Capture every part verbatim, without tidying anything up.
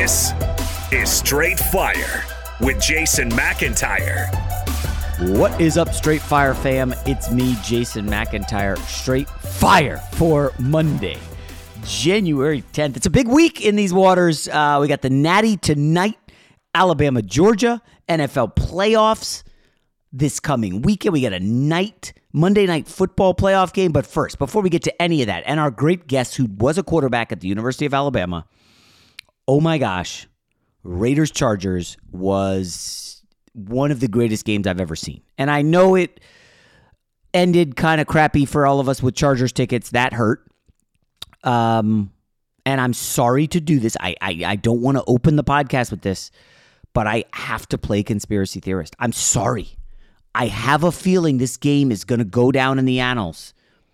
This is Straight Fire with Jason McIntyre. What is up, Straight Fire fam? It's me, Jason McIntyre. Straight Fire for Monday, January tenth. It's a big week in these waters. Uh, we got the Natty tonight, Alabama, Georgia, N F L playoffs this coming weekend. We got a night, Monday night football playoff game. But first, before we get to any of that, and our great guest who was a quarterback at the University of Alabama, oh my gosh, Raiders-Chargers was one of the greatest games I've ever seen. And I know it ended kind of crappy for all of us with Chargers tickets. That hurt. Um, and I'm sorry to do this. I, I, I don't want to open the podcast with this, but I have to play conspiracy theorist. I'm sorry. I have a feeling this game is going to go down in the annals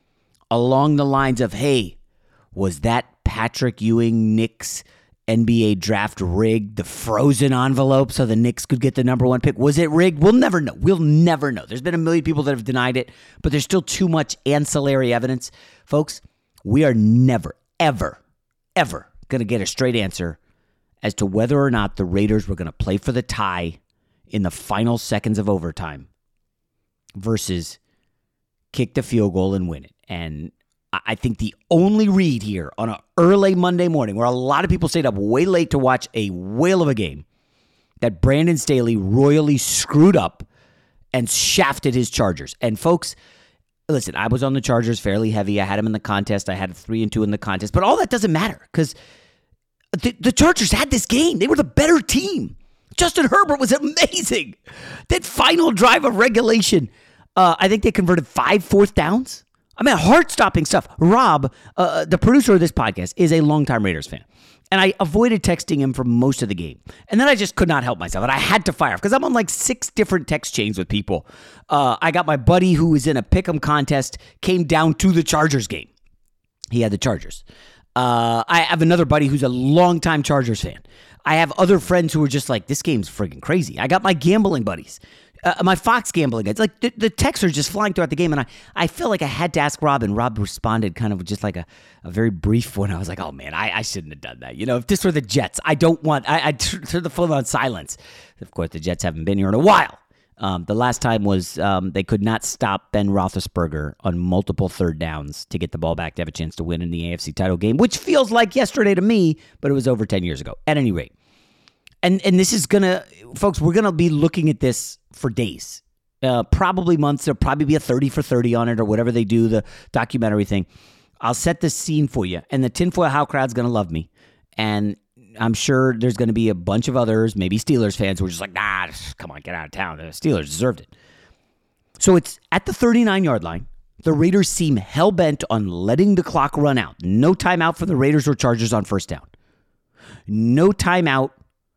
along the lines of, hey, was that Patrick Ewing Knicks N B A draft rigged, the frozen envelope so the Knicks could get the number one pick? Was it rigged? We'll never know. We'll never know. There's been a million people that have denied it, but there's still too much ancillary evidence. Folks, we are never, ever, ever going to get a straight answer as to whether or not the Raiders were going to play for the tie in the final seconds of overtime versus kick the field goal and win it. And I think the only read here on an early Monday morning where a lot of people stayed up way late to watch a whale of a game that Brandon Staley royally screwed up and shafted his Chargers. And folks, listen, I was on the Chargers fairly heavy. I had them in the contest. I had a three and two in the contest. But all that doesn't matter because the, the Chargers had this game. They were the better team. Justin Herbert was amazing. That final drive of regulation, uh, I think they converted five fourth downs. I mean, heart-stopping stuff. Rob, uh, the producer of this podcast, is a longtime Raiders fan. And I avoided texting him for most of the game. And then I just could not help myself. And I had to fire because I'm on like six different text chains with people. Uh, I got my buddy who was in a pick'em contest, came down to the Chargers game. He had the Chargers. Uh, I have another buddy who's a longtime Chargers fan. I have other friends who are just like, this game's friggin' crazy. I got my gambling buddies. Uh, my Fox gambling. It's like the, the texts are just flying throughout the game. And I, I felt like I had to ask Rob, and Rob responded kind of just like a, a very brief one. I was like, oh man, I, I shouldn't have done that. You know, if this were the Jets, I don't want, I, I'd turn the phone on silence. Of course, the Jets haven't been here in a while. Um, the last time was um, they could not stop Ben Roethlisberger on multiple third downs to get the ball back to have a chance to win in the A F C title game, which feels like yesterday to me, but it was over ten years ago. At any rate. And and this is going to, folks, we're going to be looking at this for days, uh, probably months. There'll probably be a thirty for thirty on it or whatever they do, the documentary thing. I'll set the scene for you. And the tinfoil hat crowd's going to love me. And I'm sure there's going to be a bunch of others, maybe Steelers fans who are just like, nah, come on, get out of town. The Steelers deserved it. So it's at the thirty-nine-yard line. The Raiders seem hell-bent on letting the clock run out. No timeout for the Raiders or Chargers on first down. No timeout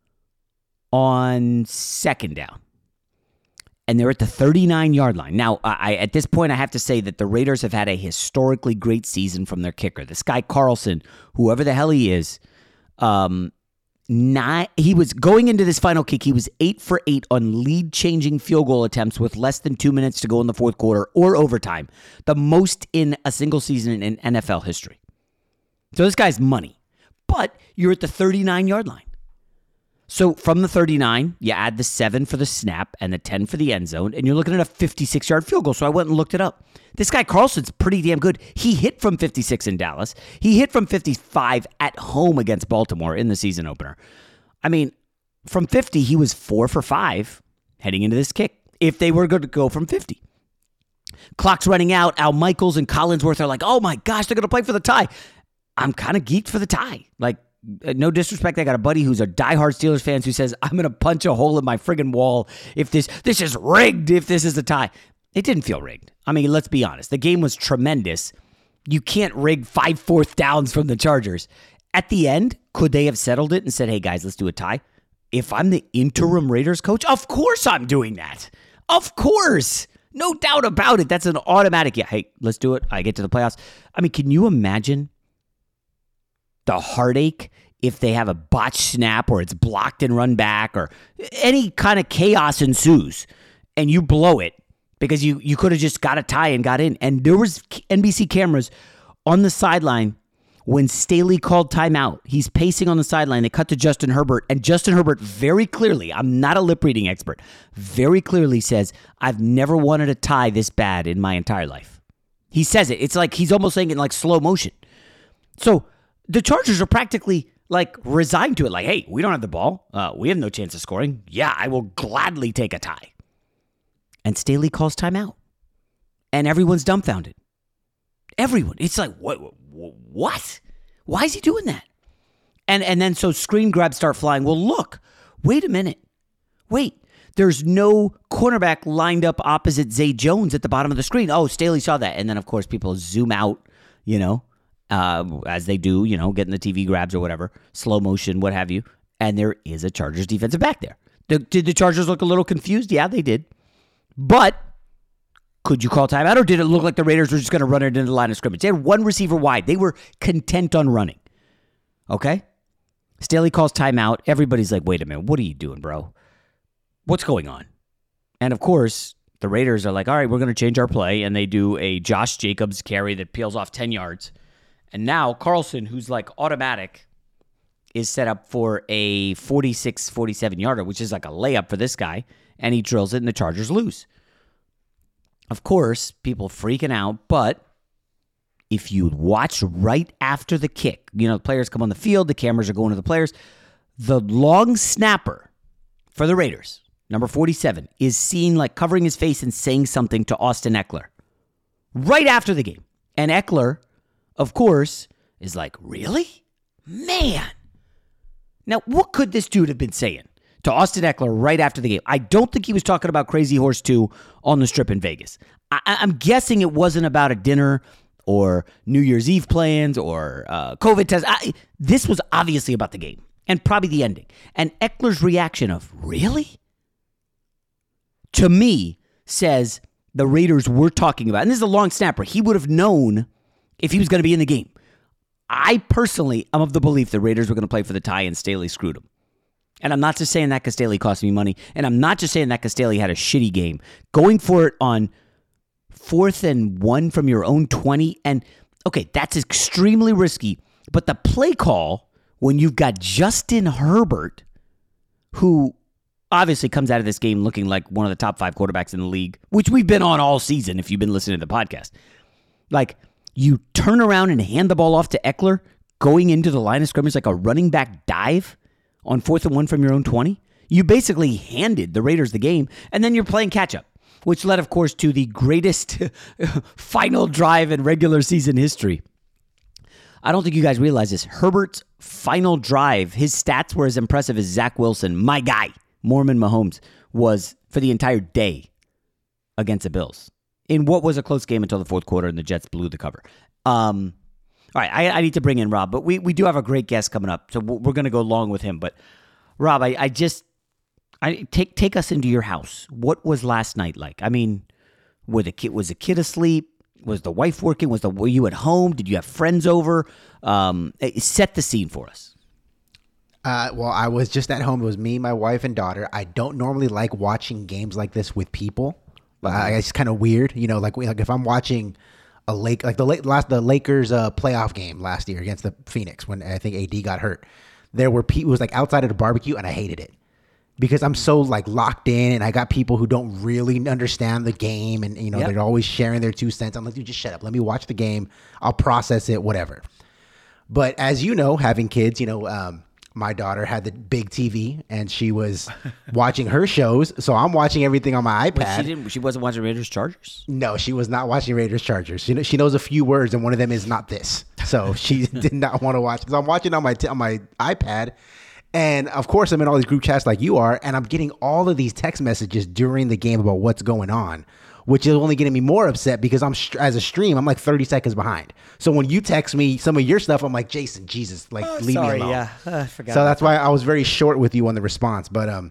on second down. And they're at the thirty-nine-yard line. Now, I, at this point, I have to say that the Raiders have had a historically great season from their kicker. This guy, Carlson, whoever the hell he is, um, not, he was going into this final kick, he was eight for eight on lead-changing field goal attempts with less than two minutes to go in the fourth quarter or overtime, the most in a single season in N F L history. So this guy's money. But you're at the thirty-nine-yard line. So from the thirty-nine, you add the seven for the snap and the ten for the end zone, and you're looking at a fifty-six-yard field goal. So I went and looked it up. This guy Carlson's pretty damn good. He hit from fifty-six in Dallas. He hit from fifty-five at home against Baltimore in the season opener. I mean, from fifty, he was four for five heading into this kick if they were going to go from fifty. Clock's running out. Al Michaels and Collinsworth are like, oh my gosh, they're going to play for the tie. I'm kind of geeked for the tie. Like, no disrespect, I got a buddy who's a diehard Steelers fan who says, I'm going to punch a hole in my friggin' wall if this, this is rigged, if this is a tie. It didn't feel rigged. I mean, let's be honest. The game was tremendous. You can't rig five fourth downs from the Chargers. At the end, could they have settled it and said, hey guys, let's do a tie? If I'm the interim Raiders coach, of course I'm doing that. Of course. No doubt about it. That's an automatic, yeah, hey, let's do it. I get to the playoffs. I mean, can you imagine the heartache if they have a botched snap or it's blocked and run back or any kind of chaos ensues and you blow it because you, you could have just got a tie and got in. And there was N B C cameras on the sideline when Staley called timeout. He's pacing on the sideline. They cut to Justin Herbert, and Justin Herbert very clearly, I'm not a lip reading expert, very clearly says, I've never wanted a tie this bad in my entire life. He says it. It's like he's almost saying it in like slow motion. So the Chargers are practically like resigned to it. Like, hey, we don't have the ball. Uh, we have no chance of scoring. Yeah, I will gladly take a tie. And Staley calls timeout. And everyone's dumbfounded. Everyone. It's like, what? What? Why is he doing that? And and then so screen grabs start flying. Well, look, wait a minute. Wait, there's no cornerback lined up opposite Zay Jones at the bottom of the screen. Oh, Staley saw that. And then, of course, people zoom out, you know, uh, as they do, you know, getting the T V grabs or whatever, slow motion, what have you. And there is a Chargers defensive back there. The, did the Chargers look a little confused? Yeah, they did. But could you call timeout, or did it look like the Raiders were just going to run it into the line of scrimmage? They had one receiver wide. They were content on running. Okay? Staley calls timeout. Everybody's like, wait a minute. What are you doing, bro? What's going on? And, of course, the Raiders are like, all right, we're going to change our play. And they do a Josh Jacobs carry that peels off ten yards. And now Carlson, who's like automatic, is set up for a forty-six, forty-seven yarder, which is like a layup for this guy. And he drills it, and the Chargers lose. Of course, people freaking out, but if you watch right after the kick, you know, the players come on the field, the cameras are going to the players, the long snapper for the Raiders, number forty-seven, is seen like covering his face and saying something to Austin Eckler right after the game. And Eckler, of course, is like, really? Man. Now, what could this dude have been saying to Austin Eckler right after the game? I don't think he was talking about Crazy Horse two on the Strip in Vegas. I- I'm guessing it wasn't about a dinner or New Year's Eve plans or uh, COVID test. I- this was obviously about the game and probably the ending. And Eckler's reaction of, really? To me, says the Raiders were talking about, and this is a long snapper, he would have known if he was going to be in the game. I personally am of the belief the Raiders were going to play for the tie and Staley screwed him. And I'm not just saying that because Staley cost me money. And I'm not just saying that because Staley had a shitty game. Going for it on fourth and one from your own twenty. And, okay, that's extremely risky. But the play call, when you've got Justin Herbert, who obviously comes out of this game looking like one of the top five quarterbacks in the league, which we've been on all season if you've been listening to the podcast. Like, you turn around and hand the ball off to Eckler going into the line of scrimmage like a running back dive on fourth and one from your own twenty, you basically handed the Raiders the game, and then you're playing catch-up, which led, of course, to the greatest final drive in regular season history. I don't think you guys realize this. Herbert's final drive, his stats were as impressive as Zach Wilson, my guy, Mormon Mahomes, was for the entire day against the Bills in what was a close game until the fourth quarter, and the Jets blew the cover. Um... All right, I, I need to bring in Rob, but we, we do have a great guest coming up, so we're going to go long with him. But Rob, I, I just I take take us into your house. What was last night like? I mean, were the kid was the kid asleep? Was the wife working? Was the were you at home? Did you have friends over? Um, set the scene for us. Uh, well, I was just at home. It was me, my wife, and daughter. I don't normally like watching games like this with people. Uh, it's kind of weird, you know. Like, like if I'm watching a lake, like the last the Lakers uh, playoff game last year against the Phoenix when I think A D got hurt, there were people, it was like outside of the barbecue, and I hated it because I'm so like locked in, and I got people who don't really understand the game, and you know yep. they're always sharing their two cents. I'm like, dude, just shut up. Let me watch the game. I'll process it, whatever. But as you know, having kids, you know, um, my daughter had the big T V and she was watching her shows. So I'm watching everything on my iPad. Wait, she didn't. She wasn't watching Raiders Chargers? No, she was not watching Raiders Chargers. She, she knows a few words, and one of them is not this. So she did not want to watch. So I'm watching on my t- on my iPad. And of course, I'm in all these group chats like you are, and I'm getting all of these text messages during the game about what's going on, which is only getting me more upset because I'm as a stream, I'm like thirty seconds behind. So when you text me some of your stuff, I'm like, Jason, Jesus, like oh, leave sorry, me alone. Yeah, uh, I forgot. So that's that. why I was very short with you on the response. But um,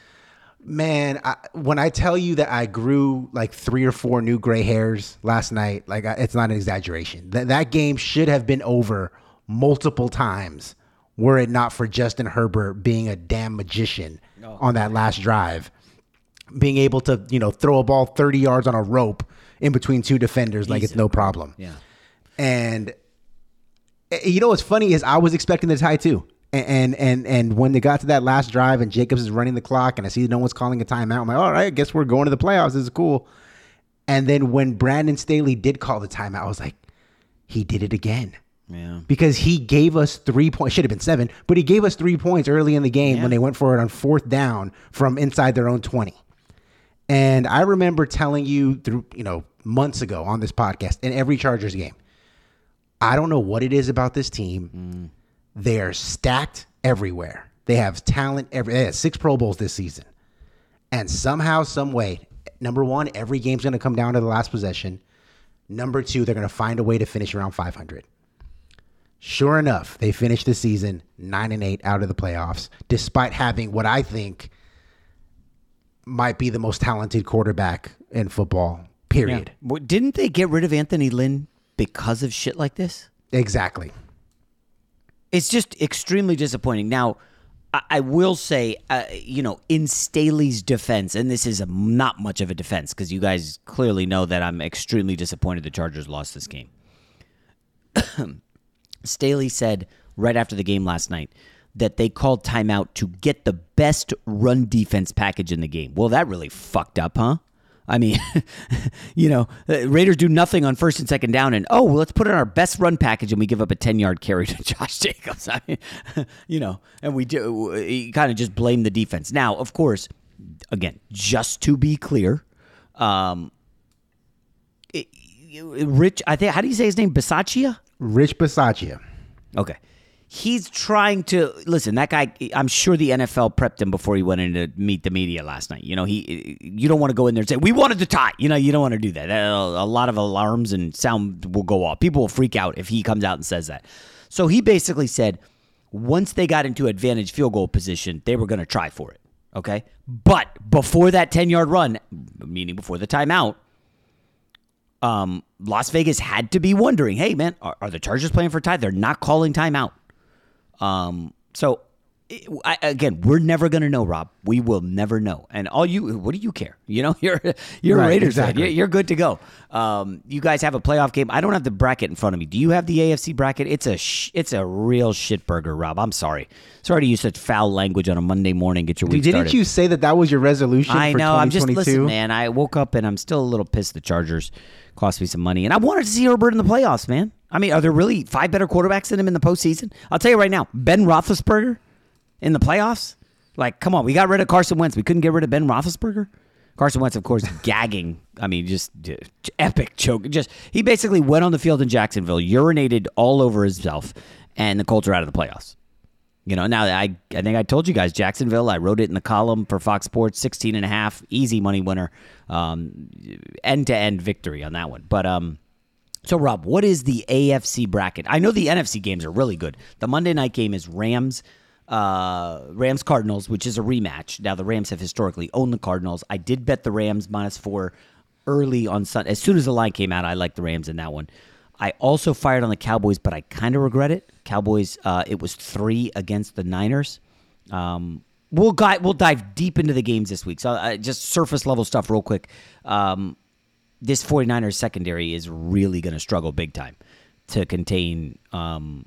man, I, when I tell you that I grew like three or four new gray hairs last night, like I, it's not an exaggeration. That that game should have been over multiple times were it not for Justin Herbert being a damn magician oh. on that last drive. Being able to, you know, throw a ball thirty yards on a rope in between two defenders Easy. like it's no problem. Yeah. And You know what's funny is I was expecting the tie too. And and and when they got to that last drive and Jacobs is running the clock and I see no one's calling a timeout, I'm like, all right, I guess we're going to the playoffs. This is cool. And then when Brandon Staley did call the timeout, I was like, he did it again. Yeah. Because he gave us three points. Should have been seven, but he gave us three points early in the game yeah. when they went for it on fourth down from inside their own twenty. And I remember telling you through, you know, months ago on this podcast in every Chargers game, I don't know what it is about this team. Mm. They're stacked everywhere. They have talent. Every they had six Pro Bowls this season. And somehow, some way, number one, every game's going to come down to the last possession. Number two, they're going to find a way to finish around five hundred. Sure enough, they finished the season nine and eight out of the playoffs, despite having what I think might be the most talented quarterback in football, period. Yeah. Didn't they get rid of Anthony Lynn because of shit like this? Exactly. It's just extremely disappointing. Now, I, I will say, uh, you know, in Staley's defense, and this is a, not much of a defense because you guys clearly know that I'm extremely disappointed the Chargers lost this game. Staley said right after the game last night that they called timeout to get the best run defense package in the game. Well, that really fucked up, huh? I mean, you know, Raiders do nothing on first and second down, and, oh, well, let's put in our best run package, and we give up a ten-yard carry to Josh Jacobs. I mean, you know, and we do he kind of just blame the defense. Now, of course, again, just to be clear, um, it, Rich, I think, how do you say his name? Bisaccia? Rich Bisaccia. Okay. He's trying to listen. That guy, I'm sure the N F L prepped him before he went in to meet the media last night. You know, he. You don't want to go in there and say we wanted to tie. You know, you don't want to do that. A lot of alarms and sound will go off. People will freak out if he comes out and says that. So he basically said once they got into advantage field goal position, they were going to try for it. Okay, but before that ten-yard run, meaning before the timeout, um, Las Vegas had to be wondering, hey man, are, are the Chargers playing for tie? They're not calling timeout. Um, so I, again, we're never going to know, Rob. We will never know. And all you, what do you care? You know, you're, you're right, a Raiders exactly. fan. You're, you're good to go. Um, you guys have a playoff game. I don't have the bracket in front of me. Do you have the A F C bracket? It's a, sh- it's a real shit burger, Rob. I'm sorry. Sorry to use such foul language on a Monday morning. Get your week Didn't started. you say that that was your resolution I for know. I'm twenty twenty-two? just, listen, man, I woke up and I'm still a little pissed the Chargers cost me some money. And I wanted to see Herbert in the playoffs, man. I mean, are there really five better quarterbacks than him in the postseason? I'll tell you right now, Ben Roethlisberger in the playoffs? Like, come on, we got rid of Carson Wentz. We couldn't get rid of Ben Roethlisberger? Carson Wentz, of course, gagging. I mean, just, just epic choke. Just He basically went on the field in Jacksonville, urinated all over himself, and the Colts are out of the playoffs. You know, now I I think I told you guys, Jacksonville, I wrote it in the column for Fox Sports, sixteen and a half, easy money winner, um, end-to-end victory on that one. But, um, so, Rob, what is the A F C bracket? I know the N F C games are really good. The Monday night game is Rams, uh, Rams Cardinals, which is a rematch. Now, the Rams have historically owned the Cardinals. I did bet the Rams minus four early on Sunday. As soon as the line came out, I liked the Rams in that one. I also fired on the Cowboys, but I kind of regret it. Cowboys, uh, it was three against the Niners. Um, we'll, guy, we'll dive deep into the games this week. So uh, just surface level stuff real quick. Um, this 49ers secondary is really going to struggle big time to contain um,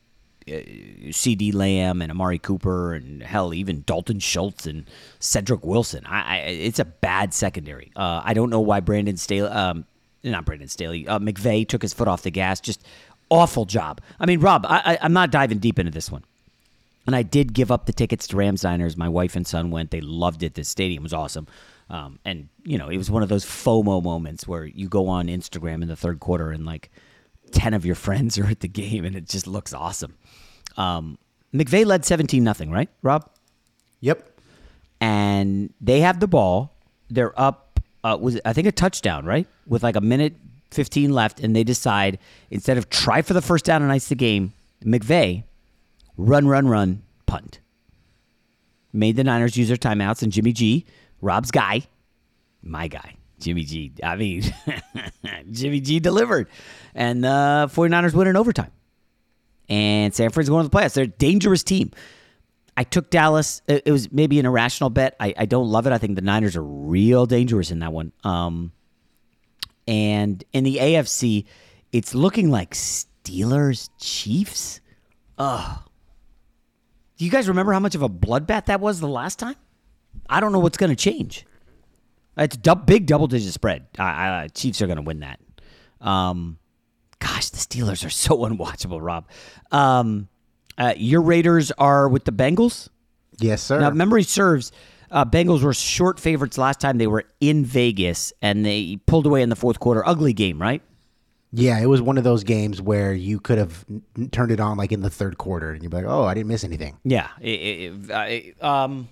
C D Lamb and Amari Cooper and, hell, even Dalton Schultz and Cedric Wilson. I, I, it's a bad secondary. Uh, I don't know why Brandon Staley, um, not Brandon Staley, uh, McVay took his foot off the gas. Just awful job. I mean, Rob, I, I, I'm not diving deep into this one. And I did give up the tickets to Rams Niners. My wife and son went. They loved it. The stadium was awesome. Um, and, you know, it was one of those FOMO moments where you go on Instagram in the third quarter and, like, ten of your friends are at the game, and it just looks awesome. Um, McVay led seventeen nothing, right, Rob? Yep. And they have the ball. They're up, uh, was I think a touchdown, right? With like a minute fifteen left, and they decide, instead of try for the first down and ice the game, McVay, run, run, run, punt. Made the Niners use their timeouts, and Jimmy G, Rob's guy, my guy, Jimmy G, I mean, Jimmy G delivered. And the uh, 49ers win in overtime. And San Fran's going to the playoffs. They're a dangerous team. I took Dallas. It was maybe an irrational bet. I, I don't love it. I think the Niners are real dangerous in that one. Um, and in the A F C, it's looking like Steelers, Chiefs? Ugh. Do you guys remember how much of a bloodbath that was the last time? I don't know what's going to change. It's a big double-digit spread. I, I, Chiefs are going to win that. Um, gosh, the Steelers are so unwatchable, Rob. Um, uh, your Raiders are with the Bengals? Yes, sir. Now, if memory serves, uh, Bengals were short favorites last time they were in Vegas, and they pulled away in the fourth quarter. Ugly game, right? Yeah, it was one of those games where you could have n- turned it on like in the third quarter, and you'd be like, "Oh, I didn't miss anything." Yeah. It, it, uh, it, um.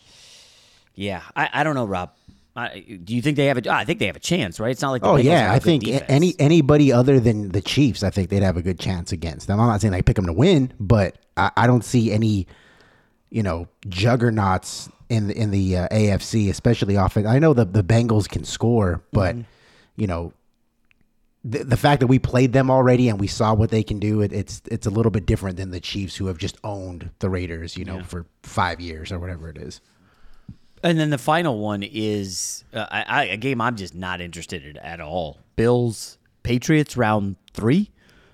Yeah, I, I don't know, Rob. I, do you think they have a? I think they have a chance, right? It's not like the oh Bengals yeah, have a I good think defense. any anybody other than the Chiefs, I think they'd have a good chance against them. I'm not saying I pick them to win, but I, I don't see any, you know, juggernauts in the in the uh, A F C, especially offense. I know the the Bengals can score, but mm-hmm. you know. The, the fact that we played them already and we saw what they can do, it, it's it's a little bit different than the Chiefs, who have just owned the Raiders, you know, yeah. for five years or whatever it is. And then the final one is uh, I, I, a game I'm just not interested in at all. Bills, Patriots, round three.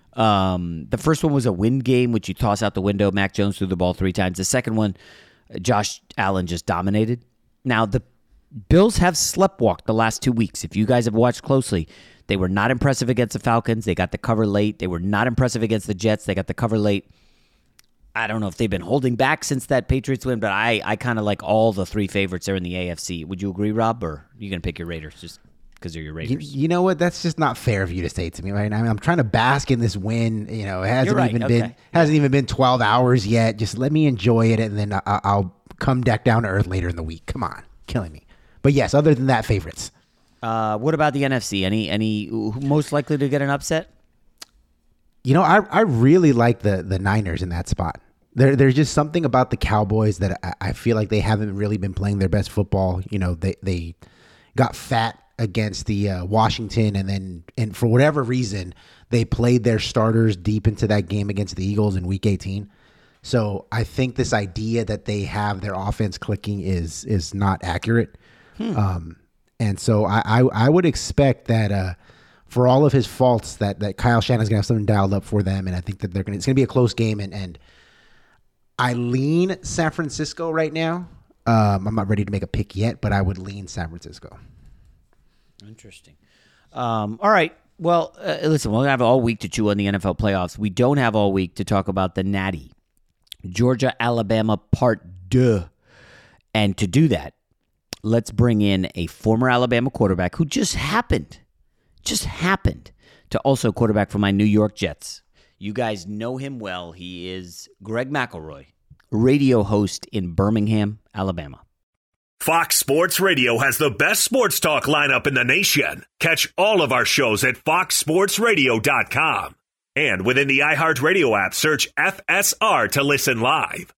Um, the first one was a win game, which you toss out the window. Mac Jones threw the ball three times. The second one, Josh Allen just dominated. Now, the Bills have sleptwalked the last two weeks. If you guys have watched closely, they were not impressive against the Falcons. They got the cover late. They were not impressive against the Jets. They got the cover late. I don't know if they've been holding back since that Patriots win, but I, I kind of like all the three favorites there in the A F C. Would you agree, Rob, or are you going to pick your Raiders just because they're your Raiders? You, you know what? That's just not fair of you to say to me right now. I mean, I'm trying to bask in this win. You know, it hasn't right. even Okay. been hasn't even been twelve hours yet. Just let me enjoy it, and then I, I'll come back down to earth later in the week. Come on, killing me. But yes, other than that, favorites. Uh, what about the N F C? Any any who most likely to get an upset? You know, I I really like the the Niners in that spot. There there's just something about the Cowboys that I, I feel like they haven't really been playing their best football. You know, they they got fat against the uh, Washington, and then and for whatever reason they played their starters deep into that game against the Eagles in Week eighteen. So I think this idea that they have their offense clicking is is not accurate. Hmm. Um, And so I, I, I would expect that uh, for all of his faults, that, that Kyle Shanahan's gonna have something dialed up for them, and I think that they're gonna it's gonna be a close game. And, and I lean San Francisco right now. Um, I'm not ready to make a pick yet, but I would lean San Francisco. Interesting. Um, all right. Well, uh, listen, we're gonna have all week to chew on the N F L playoffs. We don't have all week to talk about the Natty, Georgia, Alabama, Part Deux, and to do that, let's bring in a former Alabama quarterback who just happened, just happened to also quarterback for my New York Jets. You guys know him well. He is Greg McElroy, radio host in Birmingham, Alabama. Fox Sports Radio has the best sports talk lineup in the nation. Catch all of our shows at fox sports radio dot com. And within the iHeartRadio app, search F S R to listen live.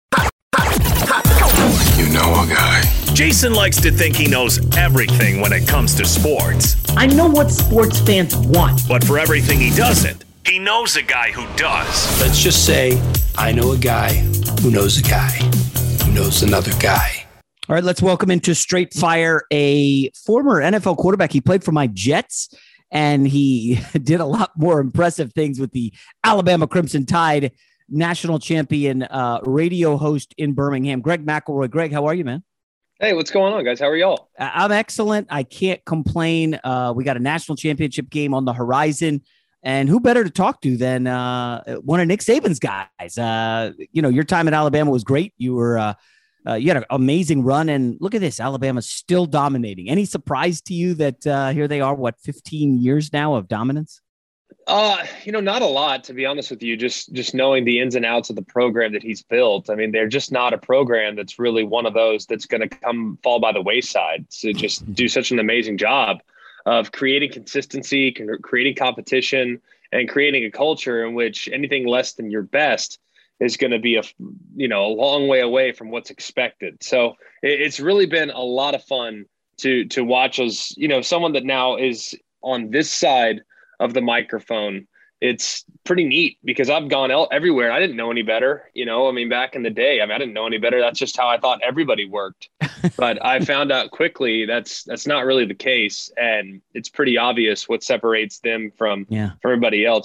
You know a guy. Jason likes to think he knows everything when it comes to sports. I know what sports fans want. But for everything he doesn't, he knows a guy who does. Let's just say I know a guy who knows a guy who knows another guy. All right, let's welcome into Straight Fire a former N F L quarterback. He played for my Jets, and he did a lot more impressive things with the Alabama Crimson Tide, national champion uh, radio host in Birmingham, Greg McElroy. Greg, how are you, man? Hey, what's going on, guys? How are y'all? I'm excellent. I can't complain. Uh, we got a national championship game on the horizon. And who better to talk to than uh, one of Nick Saban's guys? Uh, you know, your time at Alabama was great. You were uh, uh, you had an amazing run. And look at this. Alabama's still dominating. Any surprise to you that uh, here they are, what, fifteen years now of dominance? Uh, you know, not a lot, to be honest with you, just just knowing the ins and outs of the program that he's built. I mean, they're just not a program that's really one of those that's going to come fall by the wayside. To just do such an amazing job of creating consistency, creating competition, and creating a culture in which anything less than your best is going to be a, you know, a long way away from what's expected. So it's really been a lot of fun to to watch as, you know, someone that now is on this side of the microphone. It's pretty neat because I've gone el- everywhere. I didn't know any better. You know, I mean, back in the day, I mean, I didn't know any better. That's just how I thought everybody worked. But I found out quickly that's that's not really the case. And it's pretty obvious what separates them from, yeah. from everybody else with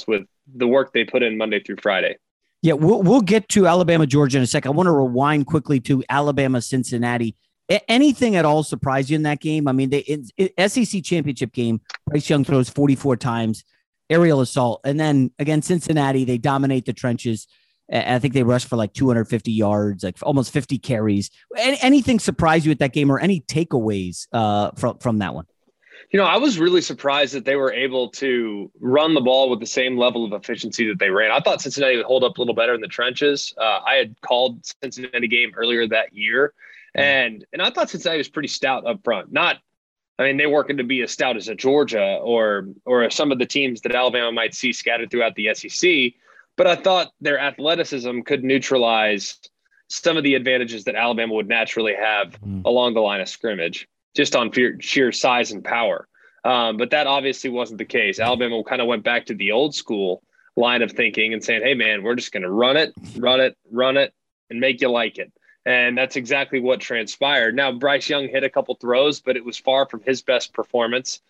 the work they put in Monday through Friday. Yeah, we'll we'll get to Alabama, Georgia in a second. I want to rewind quickly to Alabama, Cincinnati. A- anything at all surprise you in that game? I mean, they it, it, S E C championship game. Bryce Young throws forty-four times, aerial assault, and then again Cincinnati, they dominate the trenches. I think they rushed for like two hundred fifty yards, like almost fifty carries. Any, anything surprise you at that game, or any takeaways uh, from from that one? You know, I was really surprised that they were able to run the ball with the same level of efficiency that they ran. I thought Cincinnati would hold up a little better in the trenches. Uh, I had called Cincinnati game earlier that year, and and I thought Cincinnati was pretty stout up front. Not, I mean, they weren't going to be as stout as a Georgia or or some of the teams that Alabama might see scattered throughout the S E C, but I thought their athleticism could neutralize some of the advantages that Alabama would naturally have mm. along the line of scrimmage, just on sheer size and power. Um, but that obviously wasn't the case. Alabama kind of went back to the old school line of thinking and saying, hey, man, we're just going to run it, run it, run it, and make you like it. And that's exactly what transpired. Now, Bryce Young hit a couple throws, but it was far from his best performance.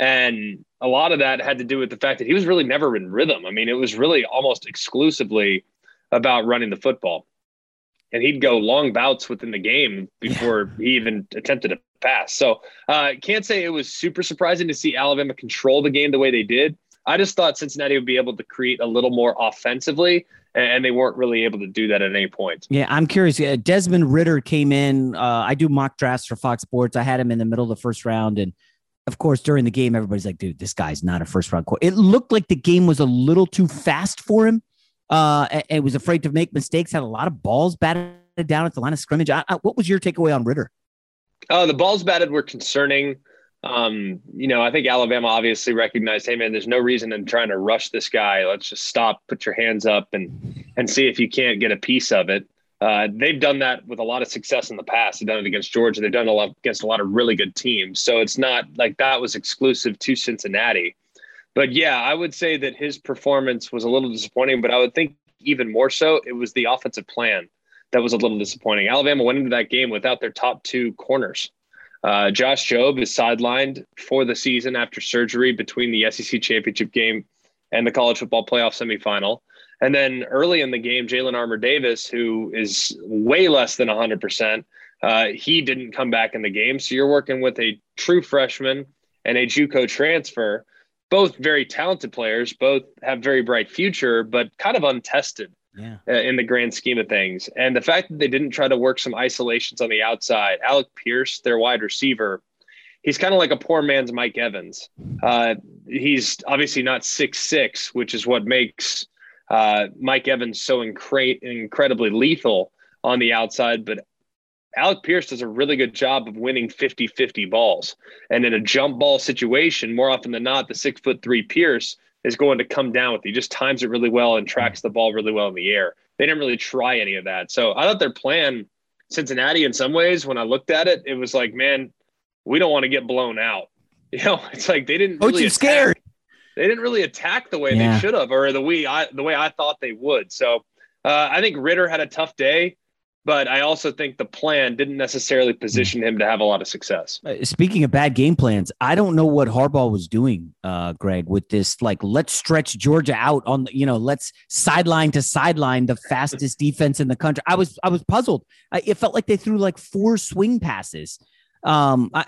And a lot of that had to do with the fact that he was really never in rhythm. I mean, it was really almost exclusively about running the football. And he'd go long bouts within the game before yeah. he even attempted a pass. So uh, can't say it was super surprising to see Alabama control the game the way they did. I just thought Cincinnati would be able to create a little more offensively, and they weren't really able to do that at any point. Yeah, I'm curious. Uh, Desmond Ridder came in. Uh, I do mock drafts for Fox Sports. I had him in the middle of the first round. And, of course, during the game, everybody's like, dude, this guy's not a first-round quarterback. It looked like the game was a little too fast for him. Uh, and, and was afraid to make mistakes, had a lot of balls batted down at the line of scrimmage. I, I, what was your takeaway on Ridder? Uh, the balls batted were concerning. Um, you know, I think Alabama obviously recognized, hey, man, there's no reason in trying to rush this guy. Let's just stop, put your hands up, and and see if you can't get a piece of it. Uh, they've done that with a lot of success in the past. They've done it against Georgia. They've done it a lot against a lot of really good teams. So it's not like that was exclusive to Cincinnati. But, yeah, I would say that his performance was a little disappointing, but I would think even more so it was the offensive plan that was a little disappointing. Alabama went into that game without their top two corners. Uh, Josh Jobe is sidelined for the season after surgery between the S E C championship game and the college football playoff semifinal. And then early in the game, Jalen Armour-Davis, who is way less than one hundred percent, uh, he didn't come back in the game. So you're working with a true freshman and a JUCO transfer, both very talented players, both have very bright future, but kind of untested yeah. uh, in the grand scheme of things. And the fact that they didn't try to work some isolations on the outside, Alec Pierce, their wide receiver, he's kind of like a poor man's Mike Evans. Uh, he's obviously not six six, which is what makes uh, Mike Evans so incre- incredibly lethal on the outside. But Alec Pierce does a really good job of winning fifty-fifty balls. And in a jump ball situation, more often than not, the six foot three Pierce is going to come down with you. He just times it really well and tracks the ball really well in the air. They didn't really try any of that. So I thought their plan, Cincinnati, in some ways, when I looked at it, it was like, man, we don't want to get blown out. You know, it's like they didn't really attack. Scared. They didn't really attack the way yeah. they should have, or the way I the way I thought they would. So uh, I think Ridder had a tough day. But I also think the plan didn't necessarily position him to have a lot of success. Speaking of bad game plans, I don't know what Harbaugh was doing, uh, Greg, with this, like, let's stretch Georgia out on, you know, let's sideline to sideline the fastest defense in the country. I was I was puzzled. I, it felt like they threw like four swing passes. Um, I,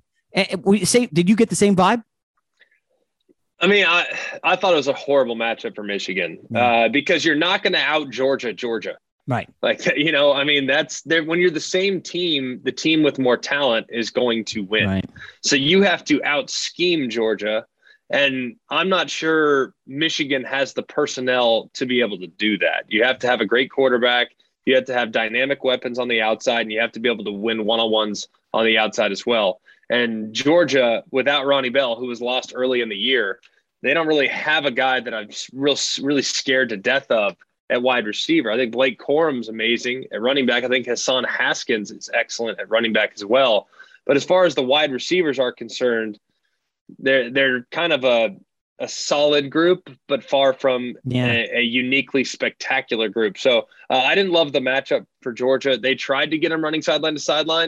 we say, did you get the same vibe? I mean, I, I thought it was a horrible matchup for Michigan uh, because you're not going to out Georgia, Georgia. Right. Like, you know, I mean, that's there when you're the same team, the team with more talent is going to win. Right. So you have to out scheme Georgia. And I'm not sure Michigan has the personnel to be able to do that. You have to have a great quarterback. You have to have dynamic weapons on the outside, and you have to be able to win one-on-ones on the outside as well. And Georgia, without Ronnie Bell, who was lost early in the year, they don't really have a guy that I'm real, really scared to death of at wide receiver. I think Blake Corum's amazing at running back. I think Hassan Haskins is excellent at running back as well. But as far as the wide receivers are concerned, they're they're kind of a a solid group, but far from yeah. a, a uniquely spectacular group. So uh, I didn't love the matchup for Georgia. They tried to get him running sideline to sideline.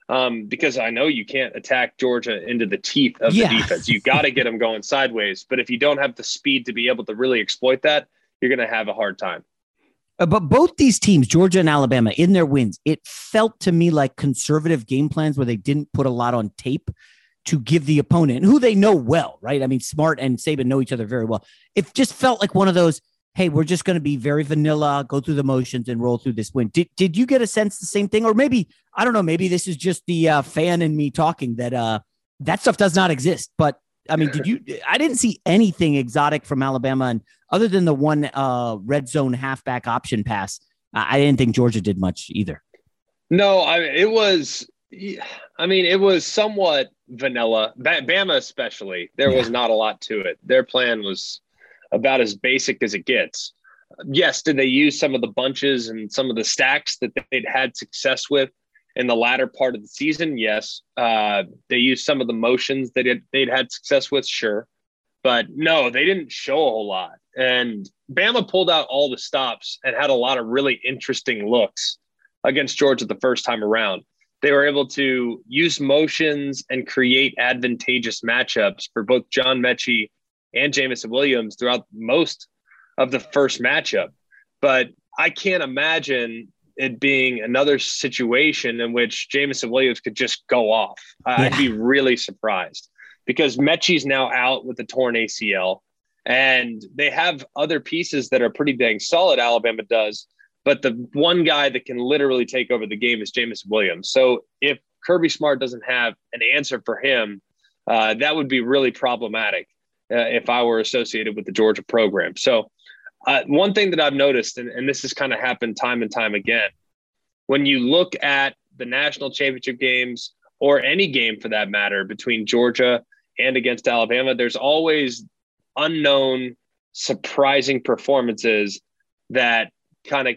um, because I know you can't attack Georgia into the teeth of yeah. the defense. You got to get them going sideways. But if you don't have the speed to be able to really exploit that, you're going to have a hard time. Uh, but both these teams, Georgia and Alabama, in their wins, it felt to me like conservative game plans where they didn't put a lot on tape to give the opponent, who they know well, right? I mean, Smart and Saban know each other very well. It just felt like one of those, hey, we're just going to be very vanilla, go through the motions and roll through this win. Did did you get a sense the same thing? Or maybe, I don't know, maybe this is just the uh, fan in me talking that uh, that stuff does not exist. But, I mean, did you – I didn't see anything exotic from Alabama. And other than the one uh, red zone halfback option pass, I didn't think Georgia did much either. No, I mean, it was – I mean, it was somewhat vanilla. Bama especially, there yeah. was not a lot to it. Their plan was about as basic as it gets. Yes, did they use some of the bunches and some of the stacks that they'd had success with in the latter part of the season? Yes. Uh, they used some of the motions that they'd, they'd had success with, sure. But no, they didn't show a whole lot. And Bama pulled out all the stops and had a lot of really interesting looks against Georgia the first time around. They were able to use motions and create advantageous matchups for both John Mechie and Jameson Williams throughout most of the first matchup. But I can't imagine it being another situation in which Jameson Williams could just go off. Yeah. I'd be really surprised because Mechie's now out with the torn A C L, and they have other pieces that are pretty dang solid, Alabama does. But the one guy that can literally take over the game is Jameson Williams. So if Kirby Smart doesn't have an answer for him, uh, that would be really problematic uh, if I were associated with the Georgia program. So uh, one thing that I've noticed, and, and this has kind of happened time and time again, when you look at the national championship games or any game for that matter between Georgia and against Alabama, there's always unknown, surprising performances that kind of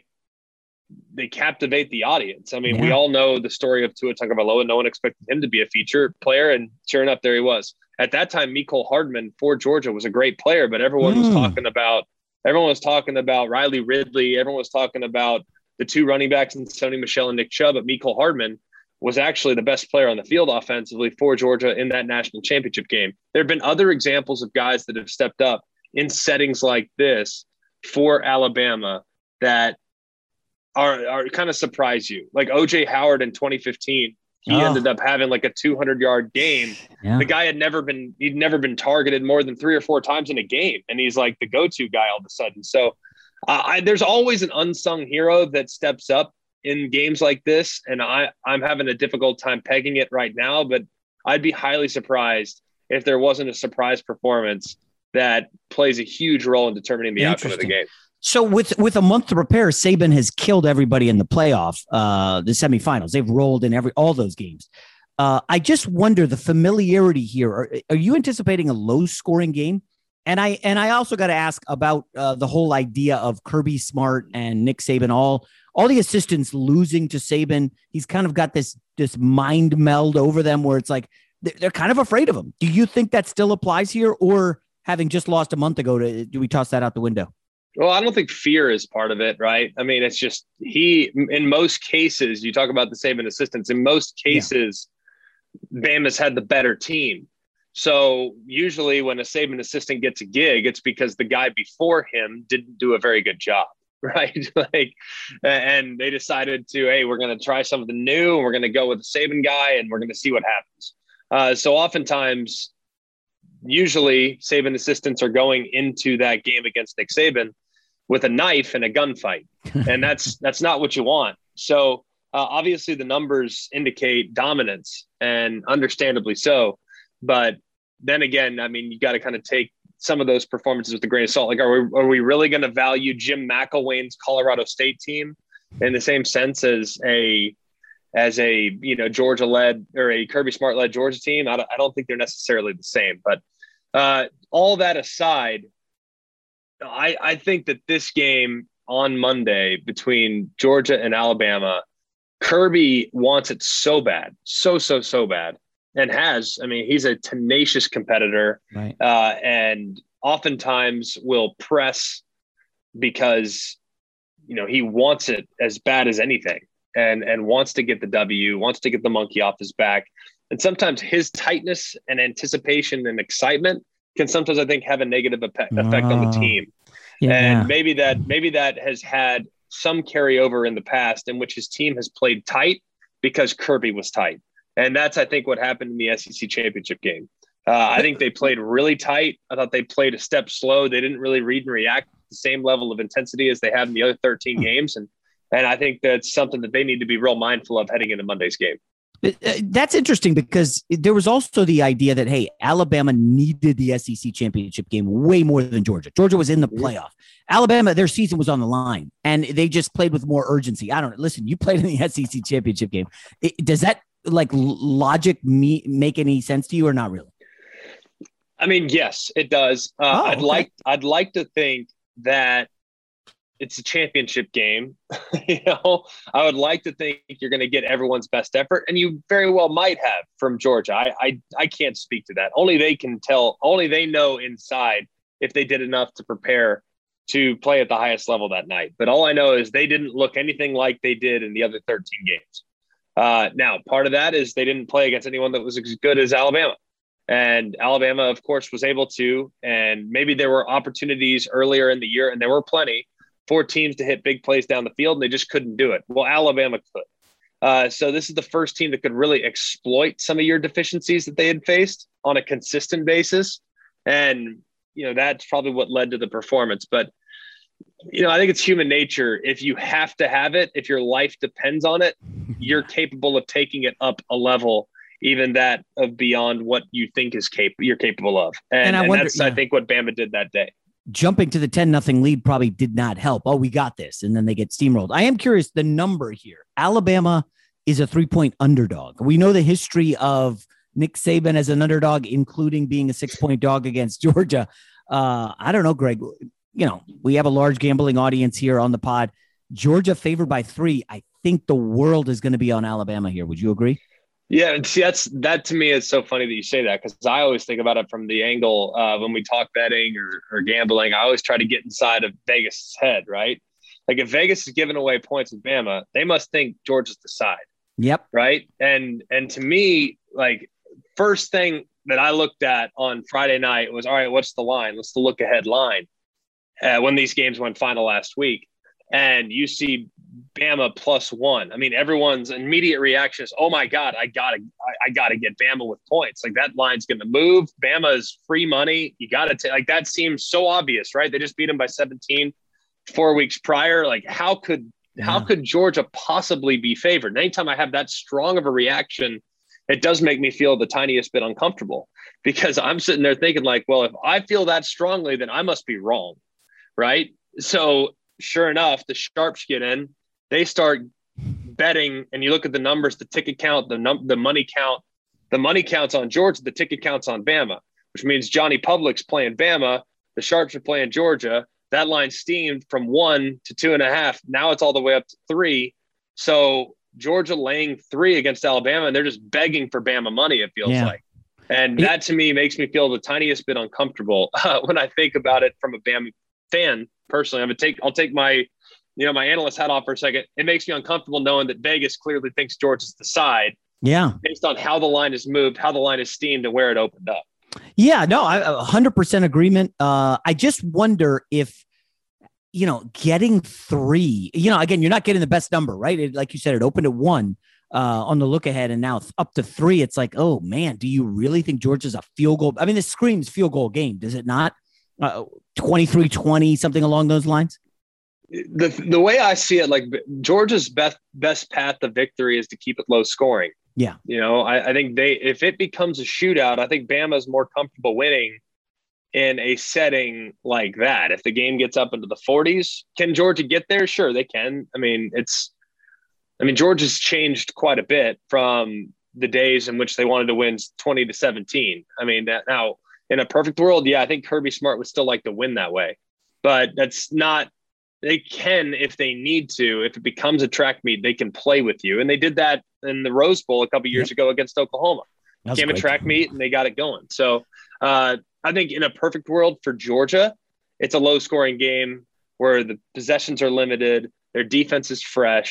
they captivate the audience. I mean, yeah. we all know the story of Tua Tagovailoa. No one expected him to be a feature player, and sure enough, there he was. At that time, Mecole Hardman for Georgia was a great player, but everyone mm. was talking about everyone was talking about Riley Ridley. Everyone was talking about the two running backs and Sony Michel and Nick Chubb. But Mecole Hardman was actually the best player on the field offensively for Georgia in that national championship game. There have been other examples of guys that have stepped up in settings like this for Alabama that are, are kind of surprise you. Like O J Howard in twenty fifteen, he oh. ended up having like a two hundred yard game. Yeah. The guy had never been, he'd never been targeted more than three or four times in a game. And he's like the go-to guy all of a sudden. So uh, I, there's always an unsung hero that steps up in games like this. And I, I'm having a difficult time pegging it right now, but I'd be highly surprised if there wasn't a surprise performance that plays a huge role in determining the outcome of the game. So with with a month to prepare, Saban has killed everybody in the playoff, uh, the semifinals. They've rolled in every all those games. Uh, I just wonder the familiarity here. Are, are you anticipating a low scoring game? And I and I also got to ask about uh, the whole idea of Kirby Smart and Nick Saban, all all the assistants losing to Saban. He's kind of got this this mind meld over them where it's like they're, they're kind of afraid of him. Do you think that still applies here, or having just lost a month ago, to, do we toss that out the window? Well, I don't think fear is part of it, right? I mean, it's just he, in most cases, you talk about the Saban assistants, in most cases, yeah. Bama's had the better team. So usually when a Saban assistant gets a gig, it's because the guy before him didn't do a very good job, right? like, and they decided to, hey, we're going to try something new, and we're going to go with the Saban guy, and we're going to see what happens. Uh, so oftentimes, usually Saban assistants are going into that game against Nick Saban with a knife and a gunfight. And that's, that's not what you want. So uh, obviously the numbers indicate dominance, and understandably so. But then again, I mean, you got to kind of take some of those performances with a grain of salt. Like, are we, are we really going to value Jim McElwain's Colorado State team in the same sense as a, as a, you know, Georgia led or a Kirby Smart led Georgia team? I don't, I don't think they're necessarily the same, but uh, all that aside, I, I think that this game on Monday between Georgia and Alabama, Kirby wants it so bad, so, so, so bad, and has. I mean, he's a tenacious competitor, right. uh, and oftentimes will press because, you know, he wants it as bad as anything. and and wants to get the W, wants to get the monkey off his back. And sometimes his tightness and anticipation and excitement can sometimes, I think, have a negative effect on the team. Yeah. And maybe that maybe that has had some carryover in the past in which his team has played tight because Kirby was tight. And that's, I think, what happened in the S E C championship game. Uh, I think they played really tight. I thought they played a step slow. They didn't really read and react at the same level of intensity as they have in the other thirteen games. And and I think that's something that they need to be real mindful of heading into Monday's game. That's interesting because there was also the idea that, hey, Alabama needed the S E C championship game way more than Georgia. Georgia was in the playoff. Alabama, their season was on the line, and they just played with more urgency. I don't know. Listen, you played in the S E C championship game. It, does that like logic me, make any sense to you or not really? I mean, yes, it does. Uh, oh, I'd okay. like I'd like to think that it's a championship game. you know, I would like to think you're going to get everyone's best effort, and you very well might have from Georgia. I, I I can't speak to that. Only they can tell. Only they know inside if they did enough to prepare to play at the highest level that night. But all I know is they didn't look anything like they did in the other thirteen games. Uh, now, part of that is they didn't play against anyone that was as good as Alabama. And Alabama, of course, was able to. And maybe there were opportunities earlier in the year, and there were plenty, for teams to hit big plays down the field, and they just couldn't do it. Well, Alabama could. Uh, so this is the first team that could really exploit some of your deficiencies that they had faced on a consistent basis. And, you know, that's probably what led to the performance. But, you know, I think it's human nature. If you have to have it, if your life depends on it, you're capable of taking it up a level, even that of beyond what you think is cap- you're capable of. And, And I and wonder- that's, yeah. I think, what Bama did that day. Jumping to the ten nothing lead probably did not help. Oh, we got this. And then they get steamrolled. I am curious the number here. Alabama is a three point underdog. We know the history of Nick Saban as an underdog, including being a six point dog against Georgia. Uh, I don't know, Greg, you know, we have a large gambling audience here on the pod. Georgia favored by three. I think the world is going to be on Alabama here. Would you agree? Yeah, and see, that's that to me is so funny that you say that, because I always think about it from the angle uh, when we talk betting or, or gambling. I always try to get inside of Vegas' head, right? Like if Vegas is giving away points with Bama, they must think Georgia's the side. Yep. Right. And and to me, like first thing that I looked at on Friday night was, all right, what's the line? What's the look ahead line uh, when these games went final last week? And you see Bama plus one. I mean, everyone's immediate reaction is, oh my God, I gotta, I, I gotta get Bama with points. Like that line's going to move. Bama is free money. You got to take, like, that seems so obvious, right? They just beat them by seventeen four weeks prior. Like how could, yeah. how could Georgia possibly be favored? And anytime I have that strong of a reaction, it does make me feel the tiniest bit uncomfortable, because I'm sitting there thinking like, well, if I feel that strongly, then I must be wrong. Right. So sure enough, the sharps get in, they start betting, and you look at the numbers, the ticket count, the num- the money count, the money counts on Georgia, the ticket counts on Bama, which means Johnny Public's playing Bama, the sharps are playing Georgia. That line steamed from one to two and a half. Now it's all the way up to three. So Georgia laying three against Alabama, and they're just begging for Bama money, it feels yeah. like. And that to me makes me feel the tiniest bit uncomfortable uh, when I think about it from a Bama fan. Personally, I would take, I'll take my, you know, my analyst hat off for a second. It makes me uncomfortable knowing that Vegas clearly thinks Georgia's the side. Yeah. Based on how the line is moved, how the line is steamed, and where it opened up. Yeah, no, I one hundred percent agreement. Uh, I just wonder if, you know, getting three, you know, again, you're not getting the best number, right? It, like you said, it opened at one uh, on the look ahead, and now up to three. It's like, oh man, do you really think Georgia's a field goal? I mean, this screams field goal game, does it not? Uh, twenty-three twenty, something along those lines? The the way I see it, like Georgia's best best path to victory is to keep it low scoring. Yeah. You know, I, I think they, if it becomes a shootout, I think Bama's more comfortable winning in a setting like that. If the game gets up into the forties, can Georgia get there? Sure, they can. I mean, it's, I mean, Georgia's changed quite a bit from the days in which they wanted to win twenty to seventeen. I mean, that now, in a perfect world, yeah, I think Kirby Smart would still like to win that way. But that's not – they can if they need to. If it becomes a track meet, they can play with you. And they did that in the Rose Bowl a couple of years yep. ago against Oklahoma. Became a track meet, and they got it going. So uh, I think in a perfect world for Georgia, it's a low-scoring game where the possessions are limited, their defense is fresh,